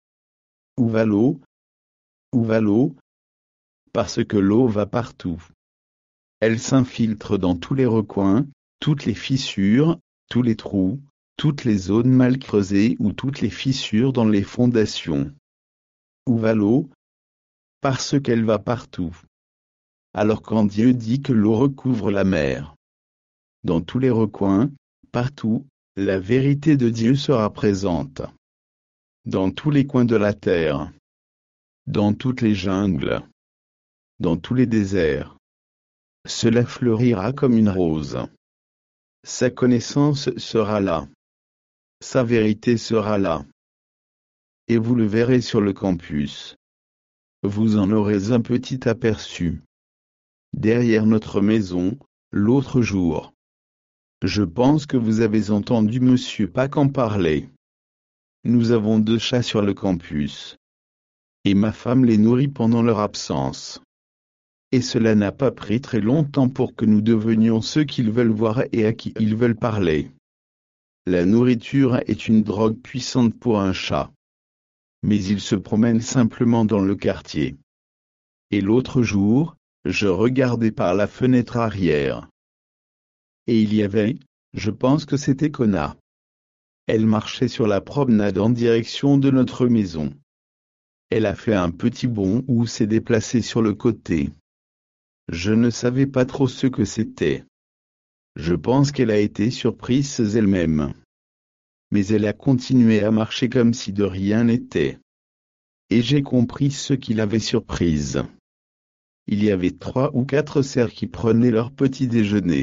Speaker 1: Où va l'eau? Où va l'eau? Parce que l'eau va partout. Elle s'infiltre dans tous les recoins, toutes les fissures, tous les trous, toutes les zones mal creusées ou toutes les fissures dans les fondations. Où va l'eau? Parce qu'elle va partout. Alors quand Dieu dit que l'eau recouvre la mer, dans tous les recoins, partout, la vérité de Dieu sera présente. Dans tous les coins de la terre, dans toutes les jungles, dans tous les déserts, cela fleurira comme une rose. Sa connaissance sera là. Sa vérité sera là. Et vous le verrez sur le campus. Vous en aurez un petit aperçu. Derrière notre maison, l'autre jour. Je pense que vous avez entendu Monsieur Pack en parler. Nous avons 2 chats sur le campus. Et ma femme les nourrit pendant leur absence. Et cela n'a pas pris très longtemps pour que nous devenions ceux qu'ils veulent voir et à qui ils veulent parler. La nourriture est une drogue puissante pour un chat. Mais il se promène simplement dans le quartier. Et l'autre jour, je regardais par la fenêtre arrière. Et il y avait, je pense que c'était Kona. Elle marchait sur la promenade en direction de notre maison. Elle a fait un petit bond ou s'est déplacée sur le côté. Je ne savais pas trop ce que c'était. Je pense qu'elle a été surprise elle-même. Mais elle a continué à marcher comme si de rien n'était. Et j'ai compris ce qui l'avait surprise. Il y avait 3 ou 4 cerfs qui prenaient leur petit déjeuner.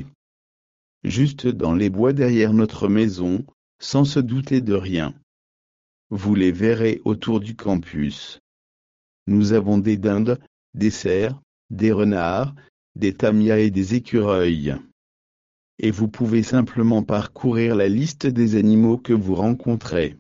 Speaker 1: Juste dans les bois derrière notre maison, sans se douter de rien. Vous les verrez autour du campus. Nous avons des dindes, des cerfs, des renards, des tamias et des écureuils. Et vous pouvez simplement parcourir la liste des animaux que vous rencontrez.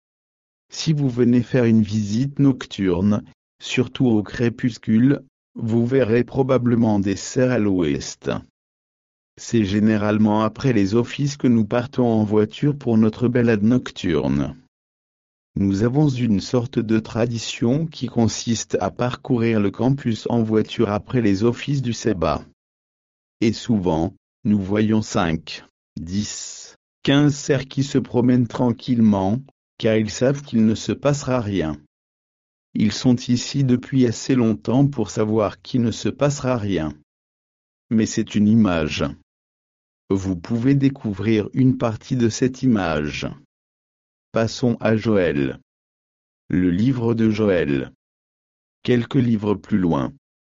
Speaker 1: Si vous venez faire une visite nocturne, surtout au crépuscule, vous verrez probablement des cerfs à l'ouest. C'est généralement après les offices que nous partons en voiture pour notre balade nocturne. Nous avons une sorte de tradition qui consiste à parcourir le campus en voiture après les offices du Sébat. Et souvent, nous voyons 5, 10, 15 cerfs qui se promènent tranquillement, car ils savent qu'il ne se passera rien. Ils sont ici depuis assez longtemps pour savoir qu'il ne se passera rien. Mais c'est une image. Vous pouvez découvrir une partie de cette image. Passons à Joël. Le livre de Joël. Quelques livres plus loin.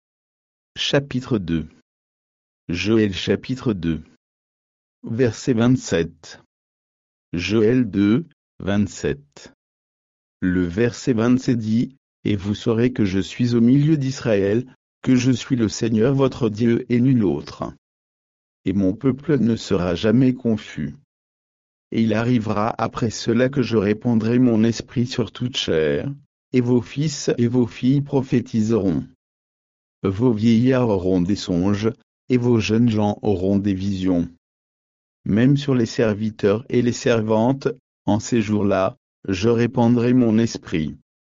Speaker 1: Chapitre 2. Joël chapitre 2. Verset 27. Joël 2, 27. Le verset 27 dit, « Et vous saurez que je suis au milieu d'Israël, que je suis le Seigneur votre Dieu et nul autre. Et mon peuple ne sera jamais confus. Et il arrivera après cela que je répandrai mon esprit sur toute chair, et vos fils et vos filles prophétiseront. Vos vieillards auront des songes, et vos jeunes gens auront des visions. Même sur les serviteurs et les servantes, en ces jours-là, je répandrai mon esprit. »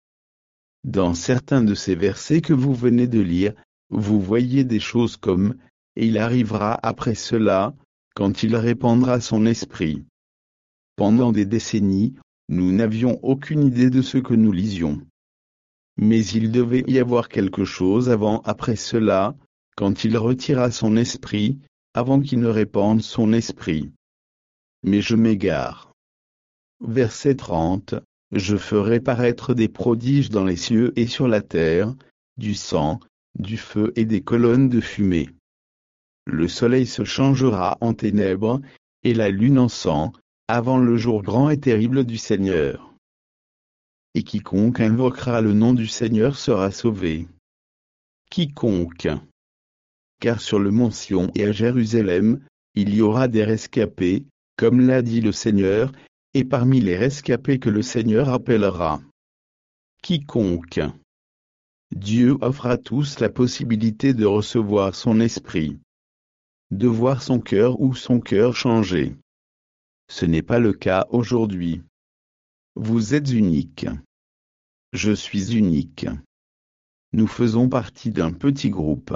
Speaker 1: Dans certains de ces versets que vous venez de lire, vous voyez des choses comme « Et il arrivera après cela, quand il répandra son esprit. » Pendant des décennies, nous n'avions aucune idée de ce que nous lisions. Mais il devait y avoir quelque chose après cela, quand il retira son esprit, avant qu'il ne répande son esprit. mais je m'égare. Verset 30. Je ferai paraître des prodiges dans les cieux et sur la terre, du sang, du feu et des colonnes de fumée. Le soleil se changera en ténèbres, et la lune en sang, avant le jour grand et terrible du Seigneur. Et quiconque invoquera le nom du Seigneur sera sauvé. Quiconque. Car sur le mont Sion et à Jérusalem, il y aura des rescapés, comme l'a dit le Seigneur, et parmi les rescapés que le Seigneur appellera. Quiconque. Dieu offre à tous la possibilité de recevoir son esprit, de voir son cœur ou son cœur changer. Ce n'est pas le cas aujourd'hui. Vous êtes unique. Je suis unique. Nous faisons partie d'un petit groupe.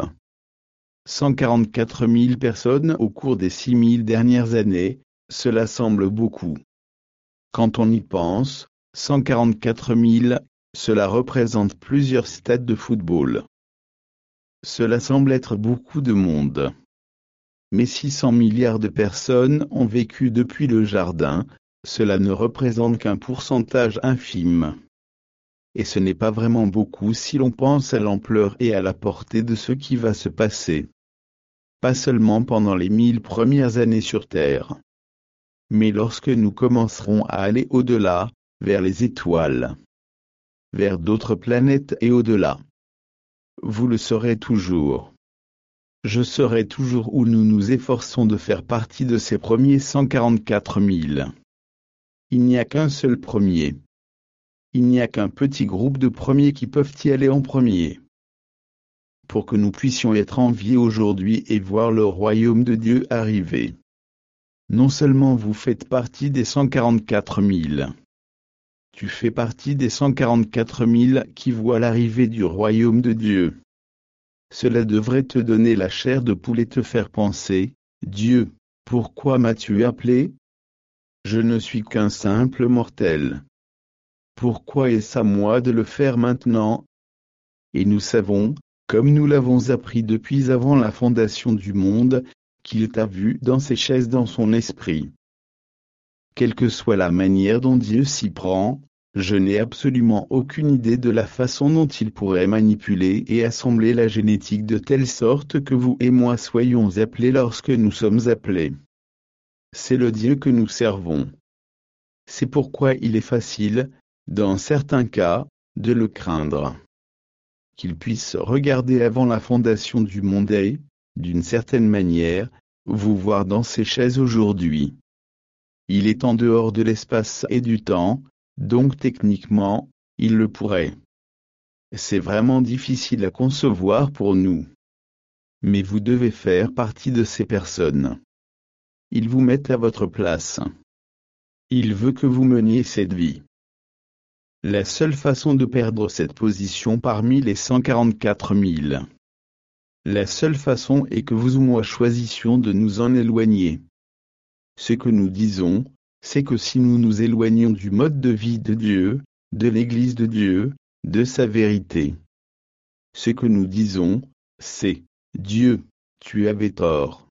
Speaker 1: 144 000 personnes au cours des 6 000 dernières années, cela semble beaucoup. Quand on y pense, 144 000, cela représente plusieurs stades de football. Cela semble être beaucoup de monde. Mais 600 milliards de personnes ont vécu depuis le jardin, cela ne représente qu'un pourcentage infime. Et ce n'est pas vraiment beaucoup si l'on pense à l'ampleur et à la portée de ce qui va se passer. Pas seulement pendant les 1000 premières années sur Terre. Mais lorsque nous commencerons à aller au-delà, vers les étoiles, vers d'autres planètes et au-delà. Vous le saurez toujours. Je serai toujours où nous nous efforçons de faire partie de ces premiers 144 000. Il n'y a qu'un seul premier. Il n'y a qu'un petit groupe de premiers qui peuvent y aller en premier. Pour que nous puissions être en vie aujourd'hui et voir le royaume de Dieu arriver. Non seulement vous faites partie des 144 000. Tu fais partie des 144 000 qui voient l'arrivée du royaume de Dieu. Cela devrait te donner la chair de poule et te faire penser, Dieu, pourquoi m'as-tu appelé? Je ne suis qu'un simple mortel. Pourquoi est-ce à moi de le faire maintenant? Et nous savons, comme nous l'avons appris depuis avant la fondation du monde, qu'il t'a vu dans ses chaises dans son esprit. Quelle que soit la manière dont Dieu s'y prend, je n'ai absolument aucune idée de la façon dont il pourrait manipuler et assembler la génétique de telle sorte que vous et moi soyons appelés lorsque nous sommes appelés. C'est le Dieu que nous servons. C'est pourquoi il est facile, dans certains cas, de le craindre. Qu'il puisse regarder avant la fondation du monde et, d'une certaine manière, vous voir dans ses chaises aujourd'hui. Il est en dehors de l'espace et du temps, donc techniquement, il le pourrait. C'est vraiment difficile à concevoir pour nous. Mais vous devez faire partie de ces personnes. Il vous met à votre place. Il veut que vous meniez cette vie. La seule façon de perdre cette position parmi les 144 000. La seule façon est que vous ou moi choisissions de nous en éloigner. Ce que nous disons, c'est que si nous nous éloignons du mode de vie de Dieu, de l'Église de Dieu, de sa vérité. Ce que nous disons, c'est « Dieu, tu avais tort.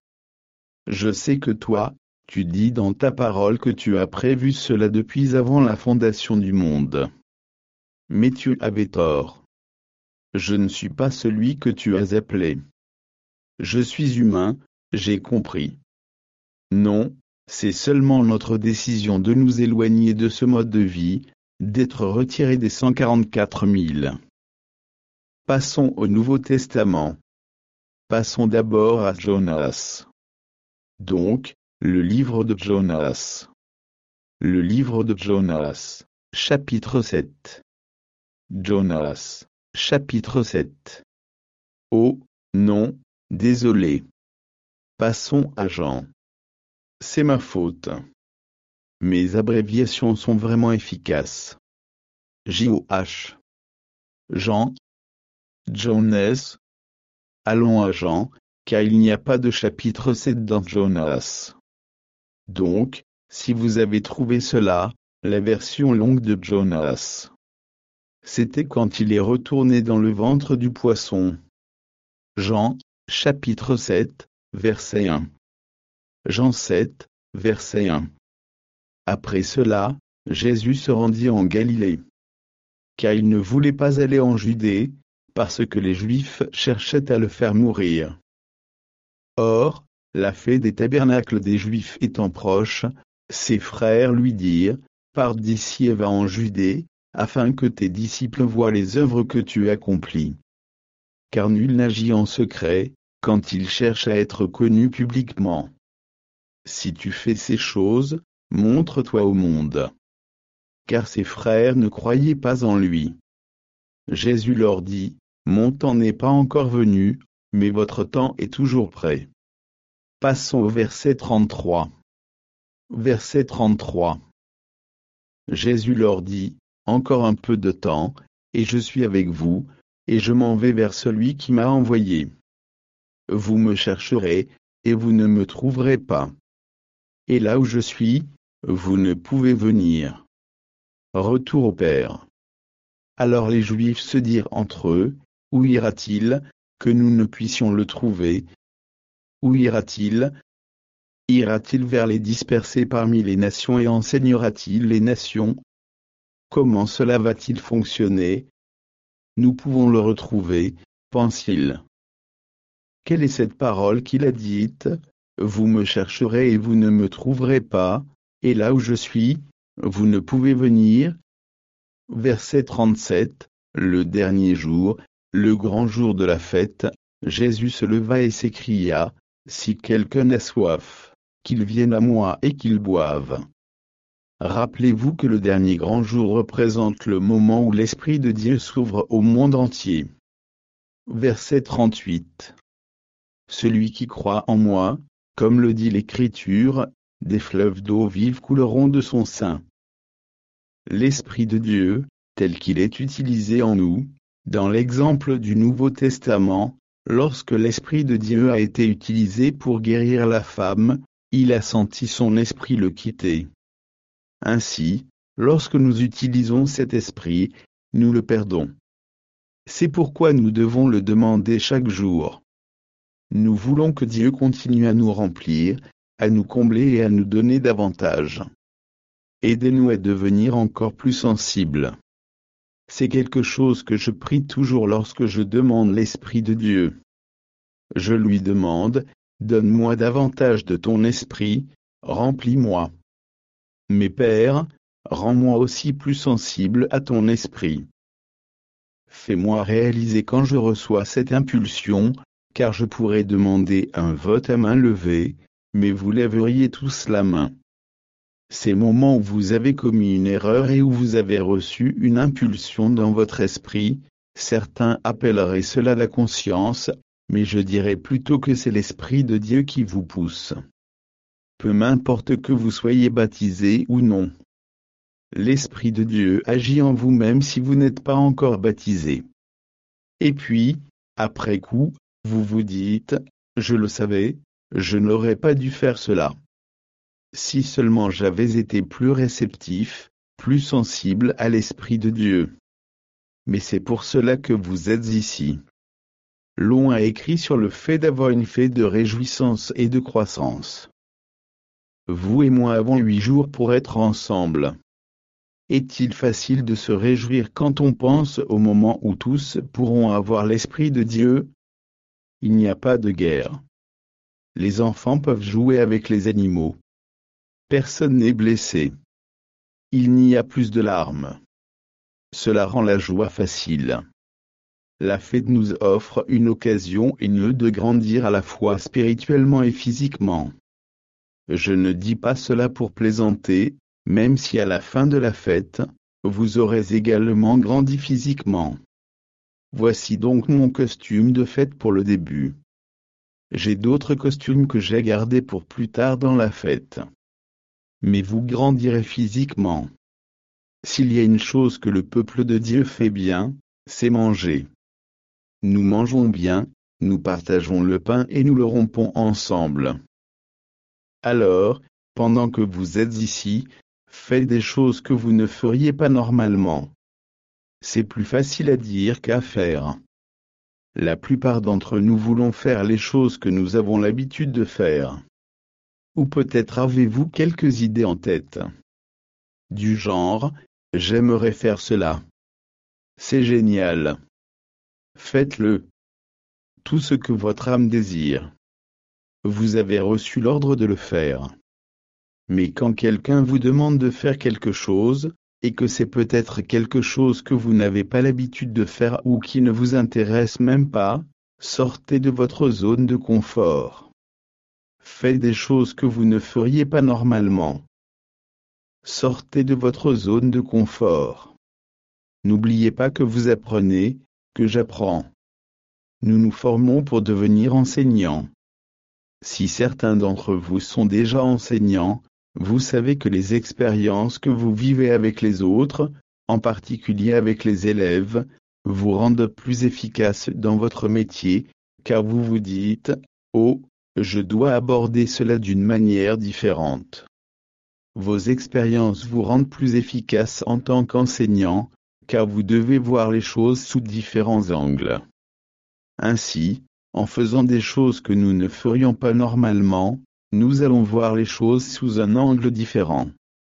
Speaker 1: Je sais que toi, tu dis dans ta parole que tu as prévu cela depuis avant la fondation du monde. Mais tu avais tort. Je ne suis pas celui que tu as appelé. Je suis humain, j'ai compris. Non, c'est seulement notre décision de nous éloigner de ce mode de vie, d'être retirés des 144 000. Passons au Nouveau Testament. Passons d'abord à Jonas. Donc, le livre de Jonas. Le livre de Jonas, chapitre 7. Jonas, chapitre 7. Oh, non, désolé. Passons à Jean. C'est ma faute. Mes abréviations sont vraiment efficaces. J-O-H. Jean. Jonas. Allons à Jean, car il n'y a pas de chapitre 7 dans Jonas. Donc, si vous avez trouvé cela, la version longue de Jonas. C'était quand il est retourné dans le ventre du poisson. Jean, chapitre 7, verset 1. Jean 7, verset 1. Après cela, Jésus se rendit en Galilée. Car il ne voulait pas aller en Judée, parce que les Juifs cherchaient à le faire mourir. Or, la fête des tabernacles des Juifs étant proche, ses frères lui dirent, pars d'ici et va en Judée, afin que tes disciples voient les œuvres que tu accomplis. Car nul n'agit en secret, quand il cherche à être connu publiquement. Si tu fais ces choses, montre-toi au monde. Car ses frères ne croyaient pas en lui. Jésus leur dit, mon temps n'est pas encore venu, mais votre temps est toujours prêt. Passons au verset 33. Verset 33. Jésus leur dit, encore un peu de temps, et je suis avec vous, et je m'en vais vers celui qui m'a envoyé. Vous me chercherez, et vous ne me trouverez pas. Et là où je suis, vous ne pouvez venir. Retour au Père. Alors les Juifs se dirent entre eux, où ira-t-il, que nous ne puissions le trouver? Où ira-t-il? Ira-t-il vers les dispersés parmi les nations et enseignera-t-il les nations? Comment cela va-t-il fonctionner? Nous pouvons le retrouver, pense-t-il. Quelle est cette parole qu'il a dite? Vous me chercherez et vous ne me trouverez pas, et là où je suis, vous ne pouvez venir. Verset 37, le dernier jour, le grand jour de la fête, Jésus se leva et s'écria, si quelqu'un a soif, qu'il vienne à moi et qu'il boive. Rappelez-vous que le dernier grand jour représente le moment où l'Esprit de Dieu s'ouvre au monde entier. Verset 38. Celui qui croit en moi, comme le dit l'Écriture, des fleuves d'eau vive couleront de son sein. L'Esprit de Dieu, tel qu'il est utilisé en nous, dans l'exemple du Nouveau Testament, lorsque l'Esprit de Dieu a été utilisé pour guérir la femme, il a senti son esprit le quitter. Ainsi, lorsque nous utilisons cet esprit, nous le perdons. C'est pourquoi nous devons le demander chaque jour. Nous voulons que Dieu continue à nous remplir, à nous combler et à nous donner davantage. Aidez-nous à devenir encore plus sensibles. C'est quelque chose que je prie toujours lorsque je demande l'Esprit de Dieu. Je lui demande, donne-moi davantage de ton esprit, remplis-moi. Mais Père, rends-moi aussi plus sensible à ton esprit. Fais-moi réaliser quand je reçois cette impulsion, car je pourrais demander un vote à main levée, mais vous lèveriez tous la main. Ces moments où vous avez commis une erreur et où vous avez reçu une impulsion dans votre esprit, certains appelleraient cela la conscience, mais je dirais plutôt que c'est l'Esprit de Dieu qui vous pousse. Peu m'importe que vous soyez baptisé ou non. L'Esprit de Dieu agit en vous même si vous n'êtes pas encore baptisé. Et puis, après coup, vous vous dites, je le savais, je n'aurais pas dû faire cela. Si seulement j'avais été plus réceptif, plus sensible à l'Esprit de Dieu. Mais c'est pour cela que vous êtes ici. L'on a écrit sur le fait d'avoir une fête de réjouissance et de croissance. Vous et moi avons 8 jours pour être ensemble. Est-il facile de se réjouir quand on pense au moment où tous pourront avoir l'Esprit de Dieu? Il n'y a pas de guerre. Les enfants peuvent jouer avec les animaux. Personne n'est blessé. Il n'y a plus de larmes. Cela rend la joie facile. La fête nous offre une occasion unique de grandir à la fois spirituellement et physiquement. Je ne dis pas cela pour plaisanter, même si à la fin de la fête, vous aurez également grandi physiquement. Voici donc mon costume de fête pour le début. J'ai d'autres costumes que j'ai gardés pour plus tard dans la fête. Mais vous grandirez physiquement. S'il y a une chose que le peuple de Dieu fait bien, c'est manger. Nous mangeons bien, nous partageons le pain et nous le rompons ensemble. Alors, pendant que vous êtes ici, faites des choses que vous ne feriez pas normalement. C'est plus facile à dire qu'à faire. La plupart d'entre nous voulons faire les choses que nous avons l'habitude de faire. Ou peut-être avez-vous quelques idées en tête. du genre « j'aimerais faire cela ». C'est génial. Faites-le. Tout ce que votre âme désire. Vous avez reçu l'ordre de le faire. Mais quand quelqu'un vous demande de faire quelque chose, et que c'est peut-être quelque chose que vous n'avez pas l'habitude de faire ou qui ne vous intéresse même pas, sortez de votre zone de confort. Faites des choses que vous ne feriez pas normalement. Sortez de votre zone de confort. N'oubliez pas que vous apprenez, que j'apprends. Nous nous formons pour devenir enseignants. Si certains d'entre vous sont déjà enseignants, vous savez que les expériences que vous vivez avec les autres, en particulier avec les élèves, vous rendent plus efficace dans votre métier, car vous vous dites « Oh, je dois aborder cela d'une manière différente ». Vos expériences vous rendent plus efficace en tant qu'enseignant, car vous devez voir les choses sous différents angles. Ainsi, en faisant des choses que nous ne ferions pas normalement, nous allons voir les choses sous un angle différent.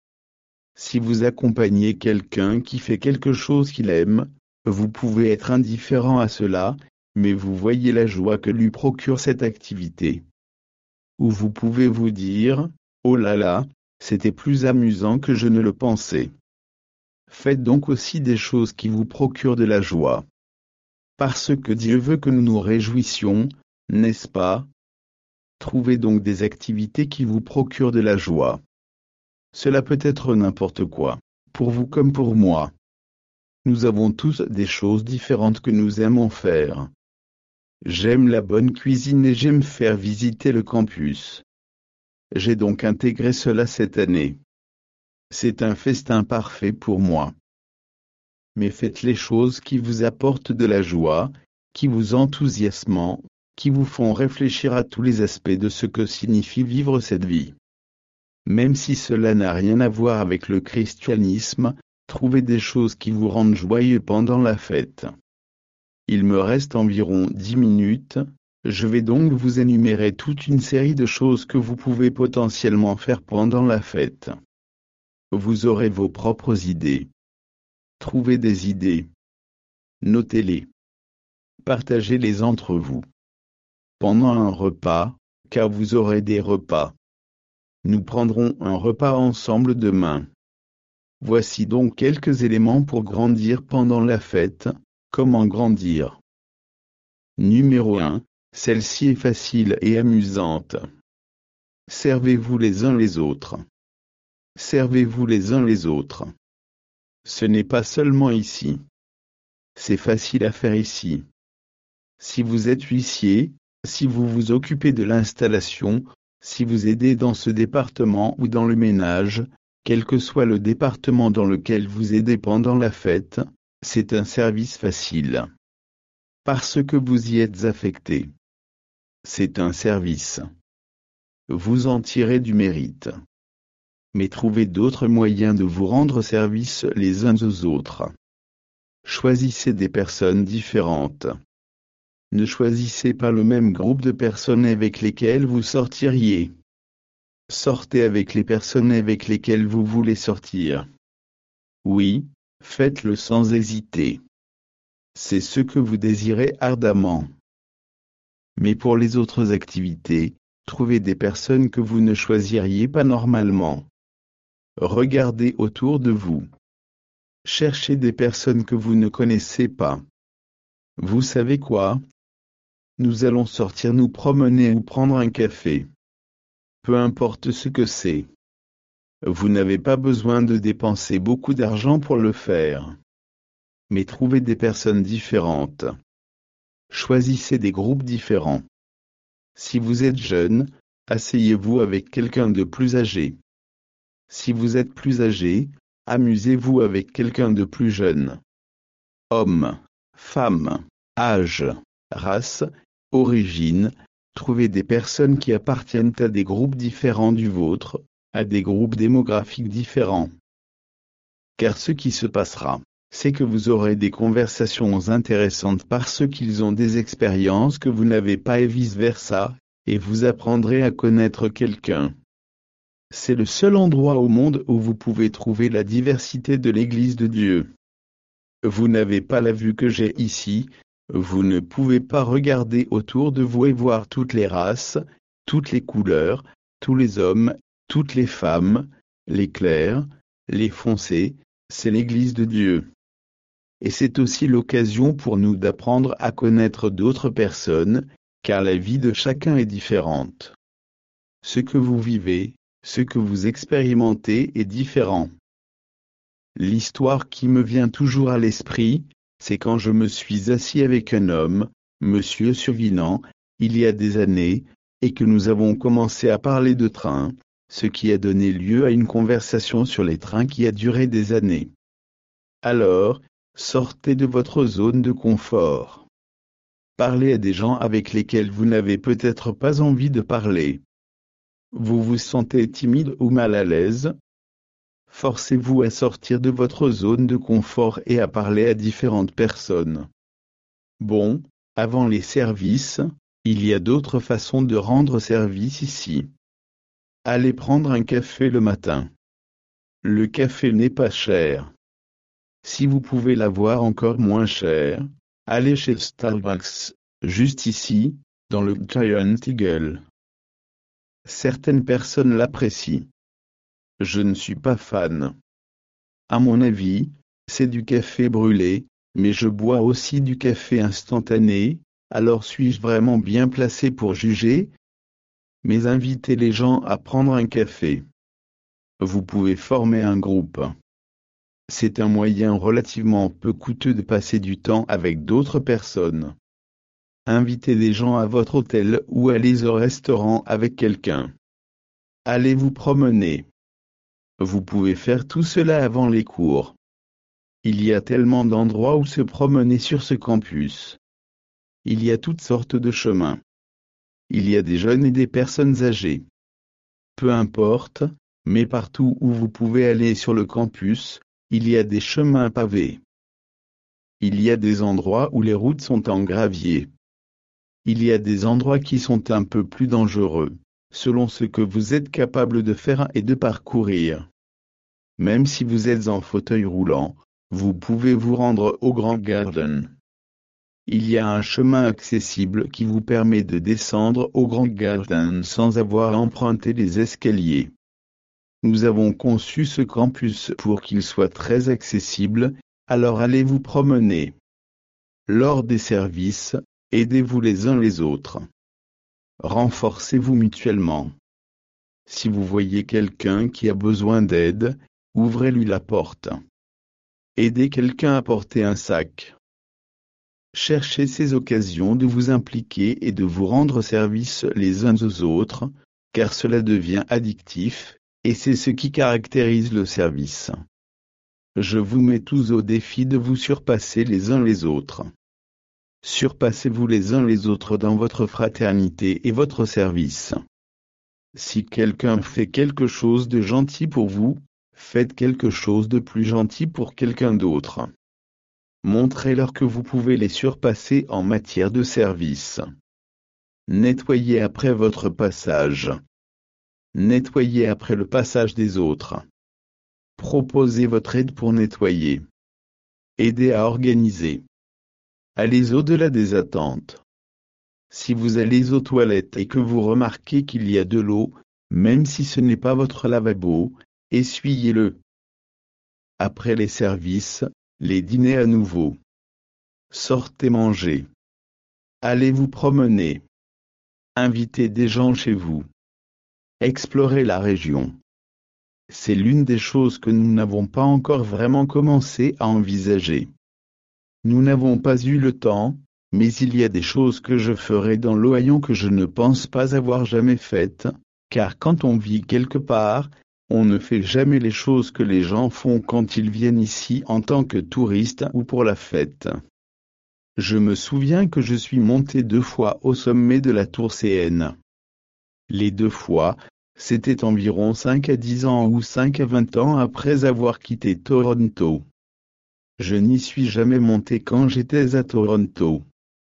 Speaker 1: Si vous accompagnez quelqu'un qui fait quelque chose qu'il aime, vous pouvez être indifférent à cela, mais vous voyez la joie que lui procure cette activité. Ou vous pouvez vous dire, « Oh là là, c'était plus amusant que je ne le pensais ». Faites donc aussi des choses qui vous procurent de la joie. Parce que Dieu veut que nous nous réjouissions, n'est-ce pas? Trouvez donc des activités qui vous procurent de la joie. Cela peut être n'importe quoi, pour vous comme pour moi. Nous avons tous des choses différentes que nous aimons faire. J'aime la bonne cuisine et j'aime faire visiter le campus. J'ai donc intégré cela cette année. C'est un festin parfait pour moi. Mais faites les choses qui vous apportent de la joie, qui vous enthousiasment, qui vous font réfléchir à tous les aspects de ce que signifie vivre cette vie. Même si cela n'a rien à voir avec le christianisme, trouvez des choses qui vous rendent joyeux pendant la fête. Il me reste environ 10 minutes, je vais donc vous énumérer toute une série de choses que vous pouvez potentiellement faire pendant la fête. Vous aurez vos propres idées. Trouvez des idées. Notez-les. Partagez-les entre vous. Pendant un repas, car vous aurez des repas. Nous prendrons un repas ensemble demain. Voici donc quelques éléments pour grandir pendant la fête. Comment grandir? Numéro 1. Celle-ci est facile et amusante. Servez-vous les uns les autres. Servez-vous les uns les autres. Ce n'est pas seulement ici. C'est facile à faire ici. Si vous êtes huissier, si vous vous occupez de l'installation, si vous aidez dans ce département ou dans le ménage, quel que soit le département dans lequel vous aidez pendant la fête, c'est un service facile. Parce que vous y êtes affecté. C'est un service. Vous en tirez du mérite. Mais trouvez d'autres moyens de vous rendre service les uns aux autres. Choisissez des personnes différentes. Ne choisissez pas le même groupe de personnes avec lesquelles vous sortiriez. Sortez avec les personnes avec lesquelles vous voulez sortir. Oui, faites-le sans hésiter. C'est ce que vous désirez ardemment. Mais pour les autres activités, trouvez des personnes que vous ne choisiriez pas normalement. Regardez autour de vous. Cherchez des personnes que vous ne connaissez pas. Vous savez quoi? Nous allons sortir nous promener ou prendre un café. Peu importe ce que c'est. Vous n'avez pas besoin de dépenser beaucoup d'argent pour le faire. Mais trouvez des personnes différentes. Choisissez des groupes différents. Si vous êtes jeune, asseyez-vous avec quelqu'un de plus âgé. Si vous êtes plus âgé, amusez-vous avec quelqu'un de plus jeune. Homme, femme, âge, race, origine, trouvez des personnes qui appartiennent à des groupes différents du vôtre, à des groupes démographiques différents. Car ce qui se passera, c'est que vous aurez des conversations intéressantes parce qu'ils ont des expériences que vous n'avez pas et vice-versa, et vous apprendrez à connaître quelqu'un. C'est le seul endroit au monde où vous pouvez trouver la diversité de l'Église de Dieu. Vous n'avez pas la vue que j'ai ici, vous ne pouvez pas regarder autour de vous et voir toutes les races, toutes les couleurs, tous les hommes, toutes les femmes, les clairs, les foncés, c'est l'Église de Dieu. Et c'est aussi l'occasion pour nous d'apprendre à connaître d'autres personnes, car la vie de chacun est différente. Ce que vous vivez, ce que vous expérimentez est différent. L'histoire qui me vient toujours à l'esprit, c'est quand je me suis assis avec un homme, Monsieur Survinant, il y a des années, et que nous avons commencé à parler de trains, ce qui a donné lieu à une conversation sur les trains qui a duré des années. Alors, sortez de votre zone de confort. Parlez à des gens avec lesquels vous n'avez peut-être pas envie de parler. Vous vous sentez timide ou mal à l'aise? Forcez-vous à sortir de votre zone de confort et à parler à différentes personnes. Bon, avant les services, il y a d'autres façons de rendre service ici. Allez prendre un café le matin. Le café n'est pas cher. Si vous pouvez l'avoir encore moins cher, allez chez Starbucks, juste ici, dans le Giant Eagle. Certaines personnes l'apprécient. Je ne suis pas fan. À mon avis, c'est du café brûlé, mais je bois aussi du café instantané, alors suis-je vraiment bien placé pour juger? Mais invitez les gens à prendre un café. Vous pouvez former un groupe. C'est un moyen relativement peu coûteux de passer du temps avec d'autres personnes. Invitez des gens à votre hôtel ou allez au restaurant avec quelqu'un. Allez vous promener. Vous pouvez faire tout cela avant les cours. Il y a tellement d'endroits où se promener sur ce campus. Il y a toutes sortes de chemins. Il y a des jeunes et des personnes âgées. Peu importe, mais partout où vous pouvez aller sur le campus, il y a des chemins pavés. Il y a des endroits où les routes sont en gravier. Il y a des endroits qui sont un peu plus dangereux, selon ce que vous êtes capable de faire et de parcourir. Même si vous êtes en fauteuil roulant, vous pouvez vous rendre au Grand Garden. Il y a un chemin accessible qui vous permet de descendre au Grand Garden sans avoir à emprunter les escaliers. Nous avons conçu ce campus pour qu'il soit très accessible, alors allez vous promener. Lors des services, aidez-vous les uns les autres. Renforcez-vous mutuellement. Si vous voyez quelqu'un qui a besoin d'aide, ouvrez-lui la porte. Aidez quelqu'un à porter un sac. Cherchez ces occasions de vous impliquer et de vous rendre service les uns aux autres, car cela devient addictif, et c'est ce qui caractérise le service. Je vous mets tous au défi de vous surpasser les uns les autres. Surpassez-vous les uns les autres dans votre fraternité et votre service. Si quelqu'un fait quelque chose de gentil pour vous, faites quelque chose de plus gentil pour quelqu'un d'autre. Montrez-leur que vous pouvez les surpasser en matière de service. Nettoyez après votre passage. Nettoyez après le passage des autres. Proposez votre aide pour nettoyer. Aidez à organiser. Allez au-delà des attentes. Si vous allez aux toilettes et que vous remarquez qu'il y a de l'eau, même si ce n'est pas votre lavabo, essuyez-le. Après les services, les dîners à nouveau. Sortez manger. Allez vous promener. Invitez des gens chez vous. Explorez la région. C'est l'une des choses que nous n'avons pas encore vraiment commencé à envisager. Nous n'avons pas eu le temps, mais il y a des choses que je ferai dans l'Ohio que je ne pense pas avoir jamais faites, car quand on vit quelque part, on ne fait jamais les choses que les gens font quand ils viennent ici en tant que touristes ou pour la fête. Je me souviens que je suis monté 2 fois au sommet de la tour CN. Les 2 fois, c'était environ 5 à 10 ans ou 5 à 20 ans après avoir quitté Toronto. Je n'y suis jamais monté quand j'étais à Toronto.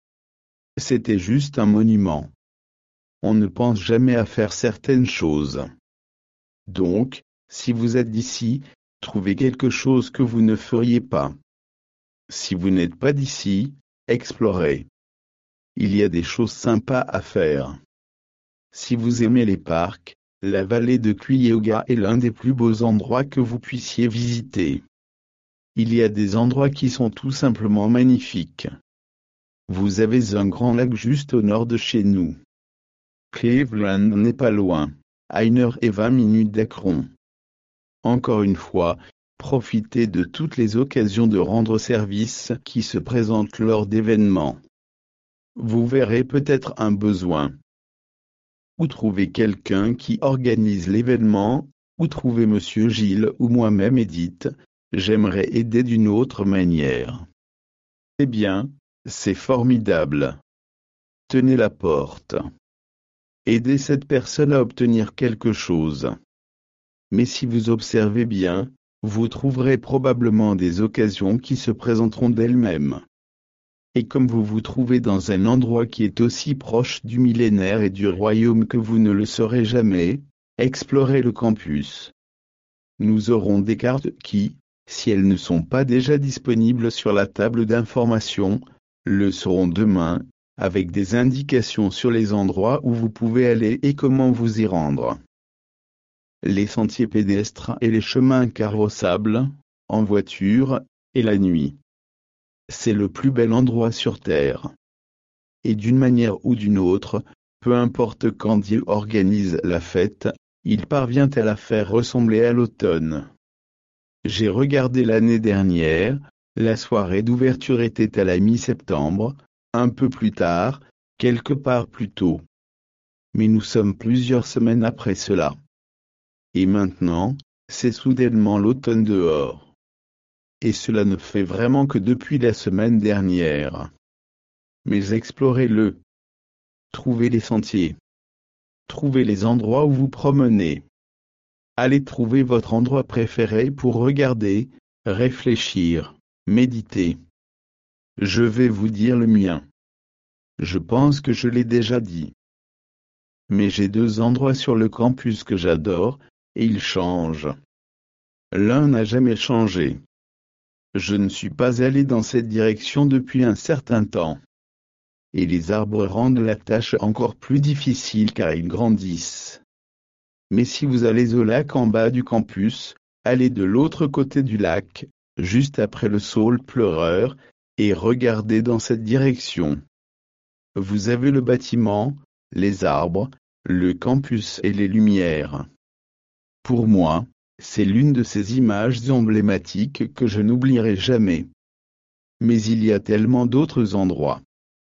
Speaker 1: C'était juste un monument. On ne pense jamais à faire certaines choses. Donc, si vous êtes d'ici, trouvez quelque chose que vous ne feriez pas. Si vous n'êtes pas d'ici, explorez. Il y a des choses sympas à faire. Si vous aimez les parcs, la vallée de Cuyahoga est l'un des plus beaux endroits que vous puissiez visiter. Il y a des endroits qui sont tout simplement magnifiques. Vous avez un grand lac juste au nord de chez nous. Cleveland n'est pas loin, à 1h20 d'Akron. Encore une fois, profitez de toutes les occasions de rendre service qui se présentent lors d'événements. Vous verrez peut-être un besoin. Ou trouvez quelqu'un qui organise l'événement, ou trouvez Monsieur Gilles ou moi-même et dites, j'aimerais aider d'une autre manière. Eh bien, c'est formidable. Tenez la porte. Aidez cette personne à obtenir quelque chose. Mais si vous observez bien, vous trouverez probablement des occasions qui se présenteront d'elles-mêmes. Et comme vous vous trouvez dans un endroit qui est aussi proche du millénaire et du royaume que vous ne le saurez jamais, explorez le campus. Nous aurons des cartes qui, si elles ne sont pas déjà disponibles sur la table d'information, le seront demain, avec des indications sur les endroits où vous pouvez aller et comment vous y rendre. Les sentiers pédestres et les chemins carrossables, en voiture, et la nuit. C'est le plus bel endroit sur Terre. Et d'une manière ou d'une autre, peu importe quand Dieu organise la fête, il parvient à la faire ressembler à l'automne. J'ai regardé l'année dernière, la soirée d'ouverture était à la mi-septembre, un peu plus tard, quelque part plus tôt. Mais nous sommes plusieurs semaines après cela. Et maintenant, c'est soudainement l'automne dehors. Et cela ne fait vraiment que depuis la semaine dernière. Mais explorez-le. Trouvez les sentiers. Trouvez les endroits où vous promenez. Allez trouver votre endroit préféré pour regarder, réfléchir, méditer. Je vais vous dire le mien. Je pense que je l'ai déjà dit. Mais j'ai 2 endroits sur le campus que j'adore, et ils changent. L'un n'a jamais changé. Je ne suis pas allé dans cette direction depuis un certain temps. Et les arbres rendent la tâche encore plus difficile car ils grandissent. Mais si vous allez au lac en bas du campus, allez de l'autre côté du lac, juste après le saule pleureur, et regardez dans cette direction. Vous avez le bâtiment, les arbres, le campus et les lumières. Pour moi, c'est l'une de ces images emblématiques que je n'oublierai jamais. Mais il y a tellement d'autres endroits.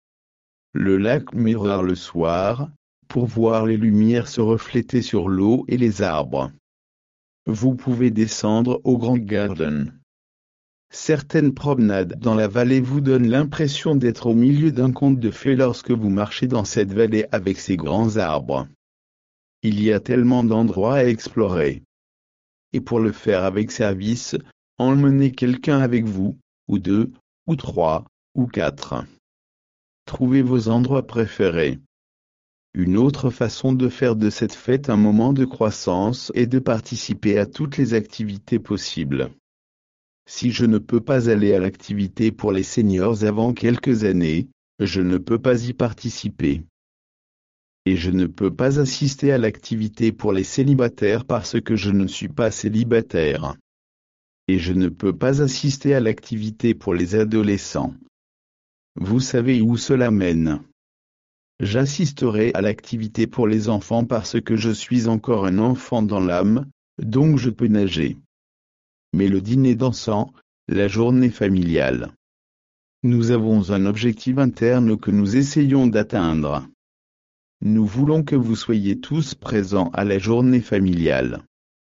Speaker 1: Le lac Mirror le soir, pour voir les lumières se refléter sur l'eau et les arbres. Vous pouvez descendre au Grand Garden. Certaines promenades dans la vallée vous donnent l'impression d'être au milieu d'un conte de fées lorsque vous marchez dans cette vallée avec ses grands arbres. Il y a tellement d'endroits à explorer. Et pour le faire avec service, emmenez quelqu'un avec vous, ou 2, ou 3, ou 4. Trouvez vos endroits préférés. Une autre façon de faire de cette fête un moment de croissance est de participer à toutes les activités possibles. Si je ne peux pas aller à l'activité pour les seniors avant quelques années, je ne peux pas y participer. Et je ne peux pas assister à l'activité pour les célibataires parce que je ne suis pas célibataire. Et je ne peux pas assister à l'activité pour les adolescents. Vous savez où cela mène. J'assisterai à l'activité pour les enfants parce que je suis encore un enfant dans l'âme, donc je peux nager. Mais le dîner dansant, la journée familiale. Nous avons un objectif interne que nous essayons d'atteindre. Nous voulons que vous soyez tous présents à la journée familiale.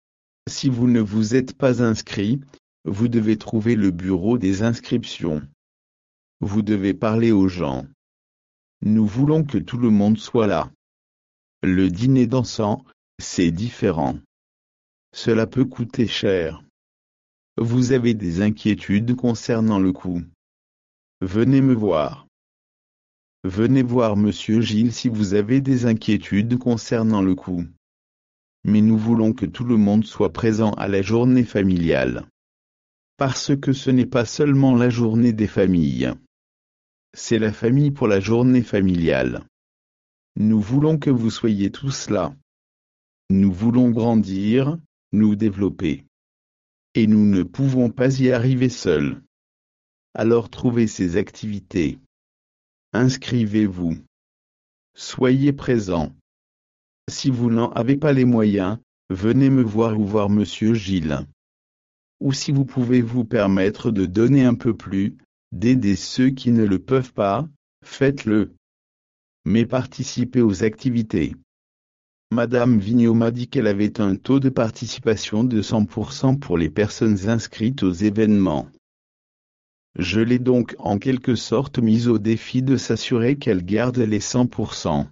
Speaker 1: Si vous ne vous êtes pas inscrit, vous devez trouver le bureau des inscriptions. Vous devez parler aux gens. Nous voulons que tout le monde soit là. Le dîner dansant, c'est différent. Cela peut coûter cher. Vous avez des inquiétudes concernant le coût. Venez me voir. Venez voir Monsieur Gilles si vous avez des inquiétudes concernant le coût. mais nous voulons que tout le monde soit présent à la journée familiale. Parce que ce n'est pas seulement la journée des familles. C'est la famille pour la journée familiale. Nous voulons que vous soyez tous là. Nous voulons grandir, nous développer. Et nous ne pouvons pas y arriver seuls. Alors trouvez ces activités. Inscrivez-vous. Soyez présents. Si vous n'en avez pas les moyens, venez me voir ou voir Monsieur Gilles. Ou si vous pouvez vous permettre de donner un peu plus, d'aider ceux qui ne le peuvent pas, faites-le. Mais participez aux activités. Madame Vigneault m'a dit qu'elle avait un taux de participation de 100% pour les personnes inscrites aux événements. Je l'ai donc en quelque sorte mise au défi de s'assurer qu'elle garde les 100%.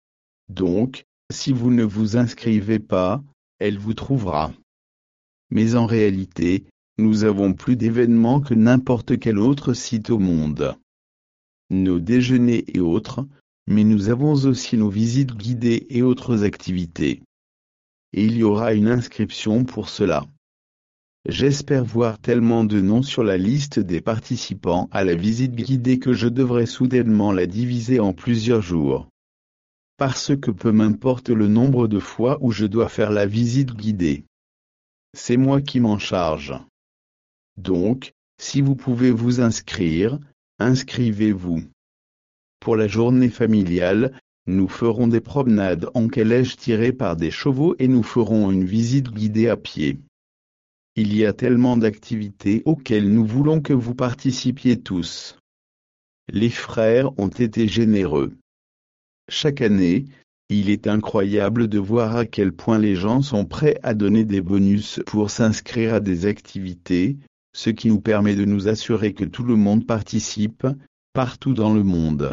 Speaker 1: Donc, si vous ne vous inscrivez pas, elle vous trouvera. Mais en réalité, nous avons plus d'événements que n'importe quel autre site au monde. Nos déjeuners et autres, mais nous avons aussi nos visites guidées et autres activités. Et il y aura une inscription pour cela. J'espère voir tellement de noms sur la liste des participants à la visite guidée que je devrais soudainement la diviser en plusieurs jours. Parce que peu m'importe le nombre de fois où je dois faire la visite guidée. C'est moi qui m'en charge. Donc, si vous pouvez vous inscrire, inscrivez-vous. Pour la journée familiale, nous ferons des promenades en calèche tirées par des chevaux et nous ferons une visite guidée à pied. Il y a tellement d'activités auxquelles nous voulons que vous participiez tous. Les frères ont été généreux. Chaque année, il est incroyable de voir à quel point les gens sont prêts à donner des bonus pour s'inscrire à des activités, ce qui nous permet de nous assurer que tout le monde participe, partout dans le monde.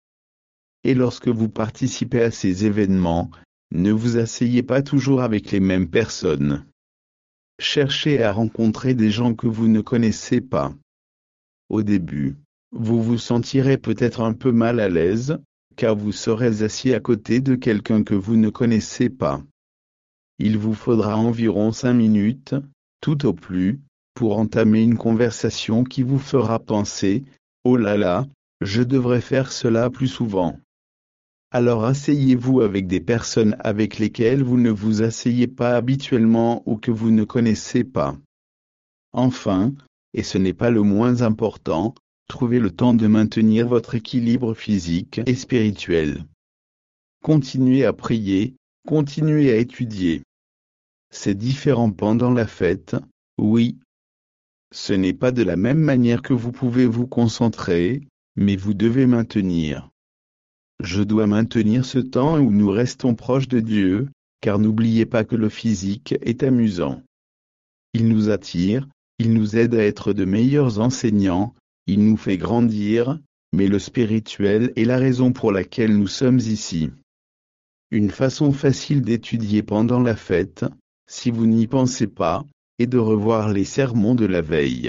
Speaker 1: Et lorsque vous participez à ces événements, ne vous asseyez pas toujours avec les mêmes personnes. Cherchez à rencontrer des gens que vous ne connaissez pas. Au début, vous vous sentirez peut-être un peu mal à l'aise, car vous serez assis à côté de quelqu'un que vous ne connaissez pas. Il vous faudra environ 5 minutes, tout au plus, pour entamer une conversation qui vous fera penser « Oh là là, je devrais faire cela plus souvent ». Alors asseyez-vous avec des personnes avec lesquelles vous ne vous asseyez pas habituellement ou que vous ne connaissez pas. Enfin, et ce n'est pas le moins important, trouvez le temps de maintenir votre équilibre physique et spirituel. Continuez à prier, continuez à étudier. C'est différent pendant la fête, oui. Ce n'est pas de la même manière que vous pouvez vous concentrer, mais vous devez maintenir. Je dois maintenir ce temps où nous restons proches de Dieu, car n'oubliez pas que le physique est amusant. Il nous attire, il nous aide à être de meilleurs enseignants, il nous fait grandir, mais le spirituel est la raison pour laquelle nous sommes ici. Une façon facile d'étudier pendant la fête, si vous n'y pensez pas, est de revoir les sermons de la veille.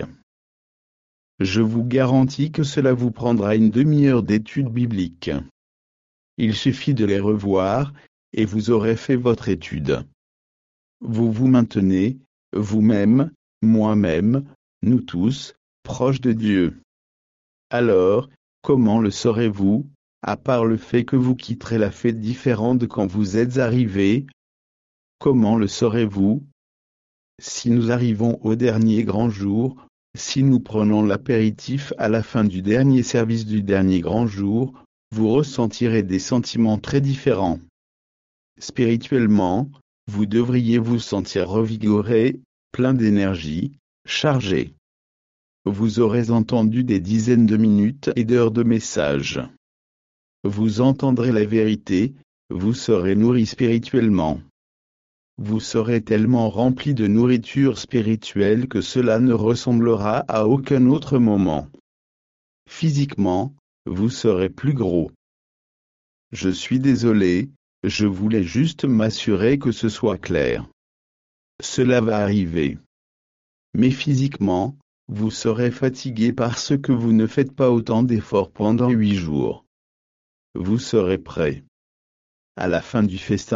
Speaker 1: Je vous garantis que cela vous prendra une demi-heure d'étude biblique. Il suffit de les revoir, et vous aurez fait votre étude. Vous vous maintenez, vous-même, moi-même, nous tous, proches de Dieu. Alors, comment le saurez-vous, à part le fait que vous quitterez la fête différente de quand vous êtes arrivé? Comment le saurez-vous? Si nous arrivons au dernier grand jour, si nous prenons l'apéritif à la fin du dernier service du dernier grand jour, vous ressentirez des sentiments très différents. Spirituellement, vous devriez vous sentir revigoré, plein d'énergie, chargé. Vous aurez entendu des dizaines de minutes et d'heures de messages. Vous entendrez la vérité, vous serez nourri spirituellement. Vous serez tellement rempli de nourriture spirituelle que cela ne ressemblera à aucun autre moment. Physiquement, vous serez plus gros. Je suis désolé, je voulais juste m'assurer que ce soit clair. Cela va arriver. Mais physiquement, vous serez fatigué parce que vous ne faites pas autant d'efforts pendant 8 jours. Vous serez prêt. À la fin du festin,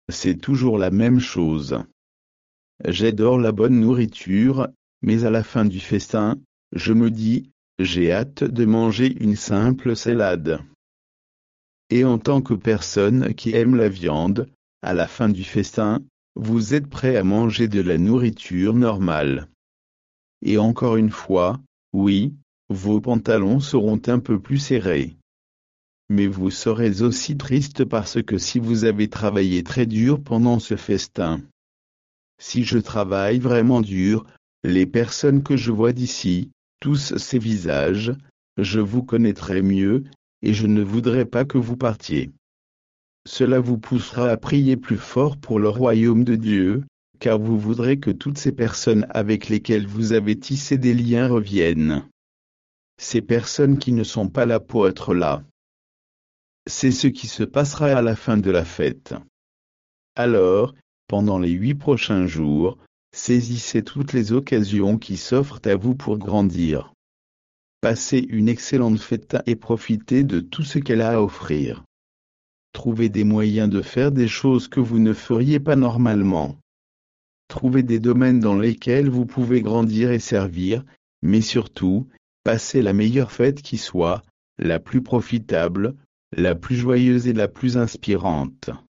Speaker 1: c'est toujours la même chose. J'adore la bonne nourriture, mais à la fin du festin, je me dis, j'ai hâte de manger une simple salade. Et en tant que personne qui aime la viande, à la fin du festin, vous êtes prêt à manger de la nourriture normale. Et encore une fois, oui, vos pantalons seront un peu plus serrés. Mais vous serez aussi triste parce que si vous avez travaillé très dur pendant ce festin. Si je travaille vraiment dur, les personnes que je vois d'ici, tous ces visages, je vous connaîtrai mieux, et je ne voudrais pas que vous partiez. Cela vous poussera à prier plus fort pour le royaume de Dieu, car vous voudrez que toutes ces personnes avec lesquelles vous avez tissé des liens reviennent. Ces personnes qui ne sont pas là pour être là. C'est ce qui se passera à la fin de la fête. Alors, pendant les 8 prochains jours, saisissez toutes les occasions qui s'offrent à vous pour grandir. Passez une excellente fête et profitez de tout ce qu'elle a à offrir. Trouvez des moyens de faire des choses que vous ne feriez pas normalement. Trouvez des domaines dans lesquels vous pouvez grandir et servir, mais surtout, passez la meilleure fête qui soit, la plus profitable, la plus joyeuse et la plus inspirante.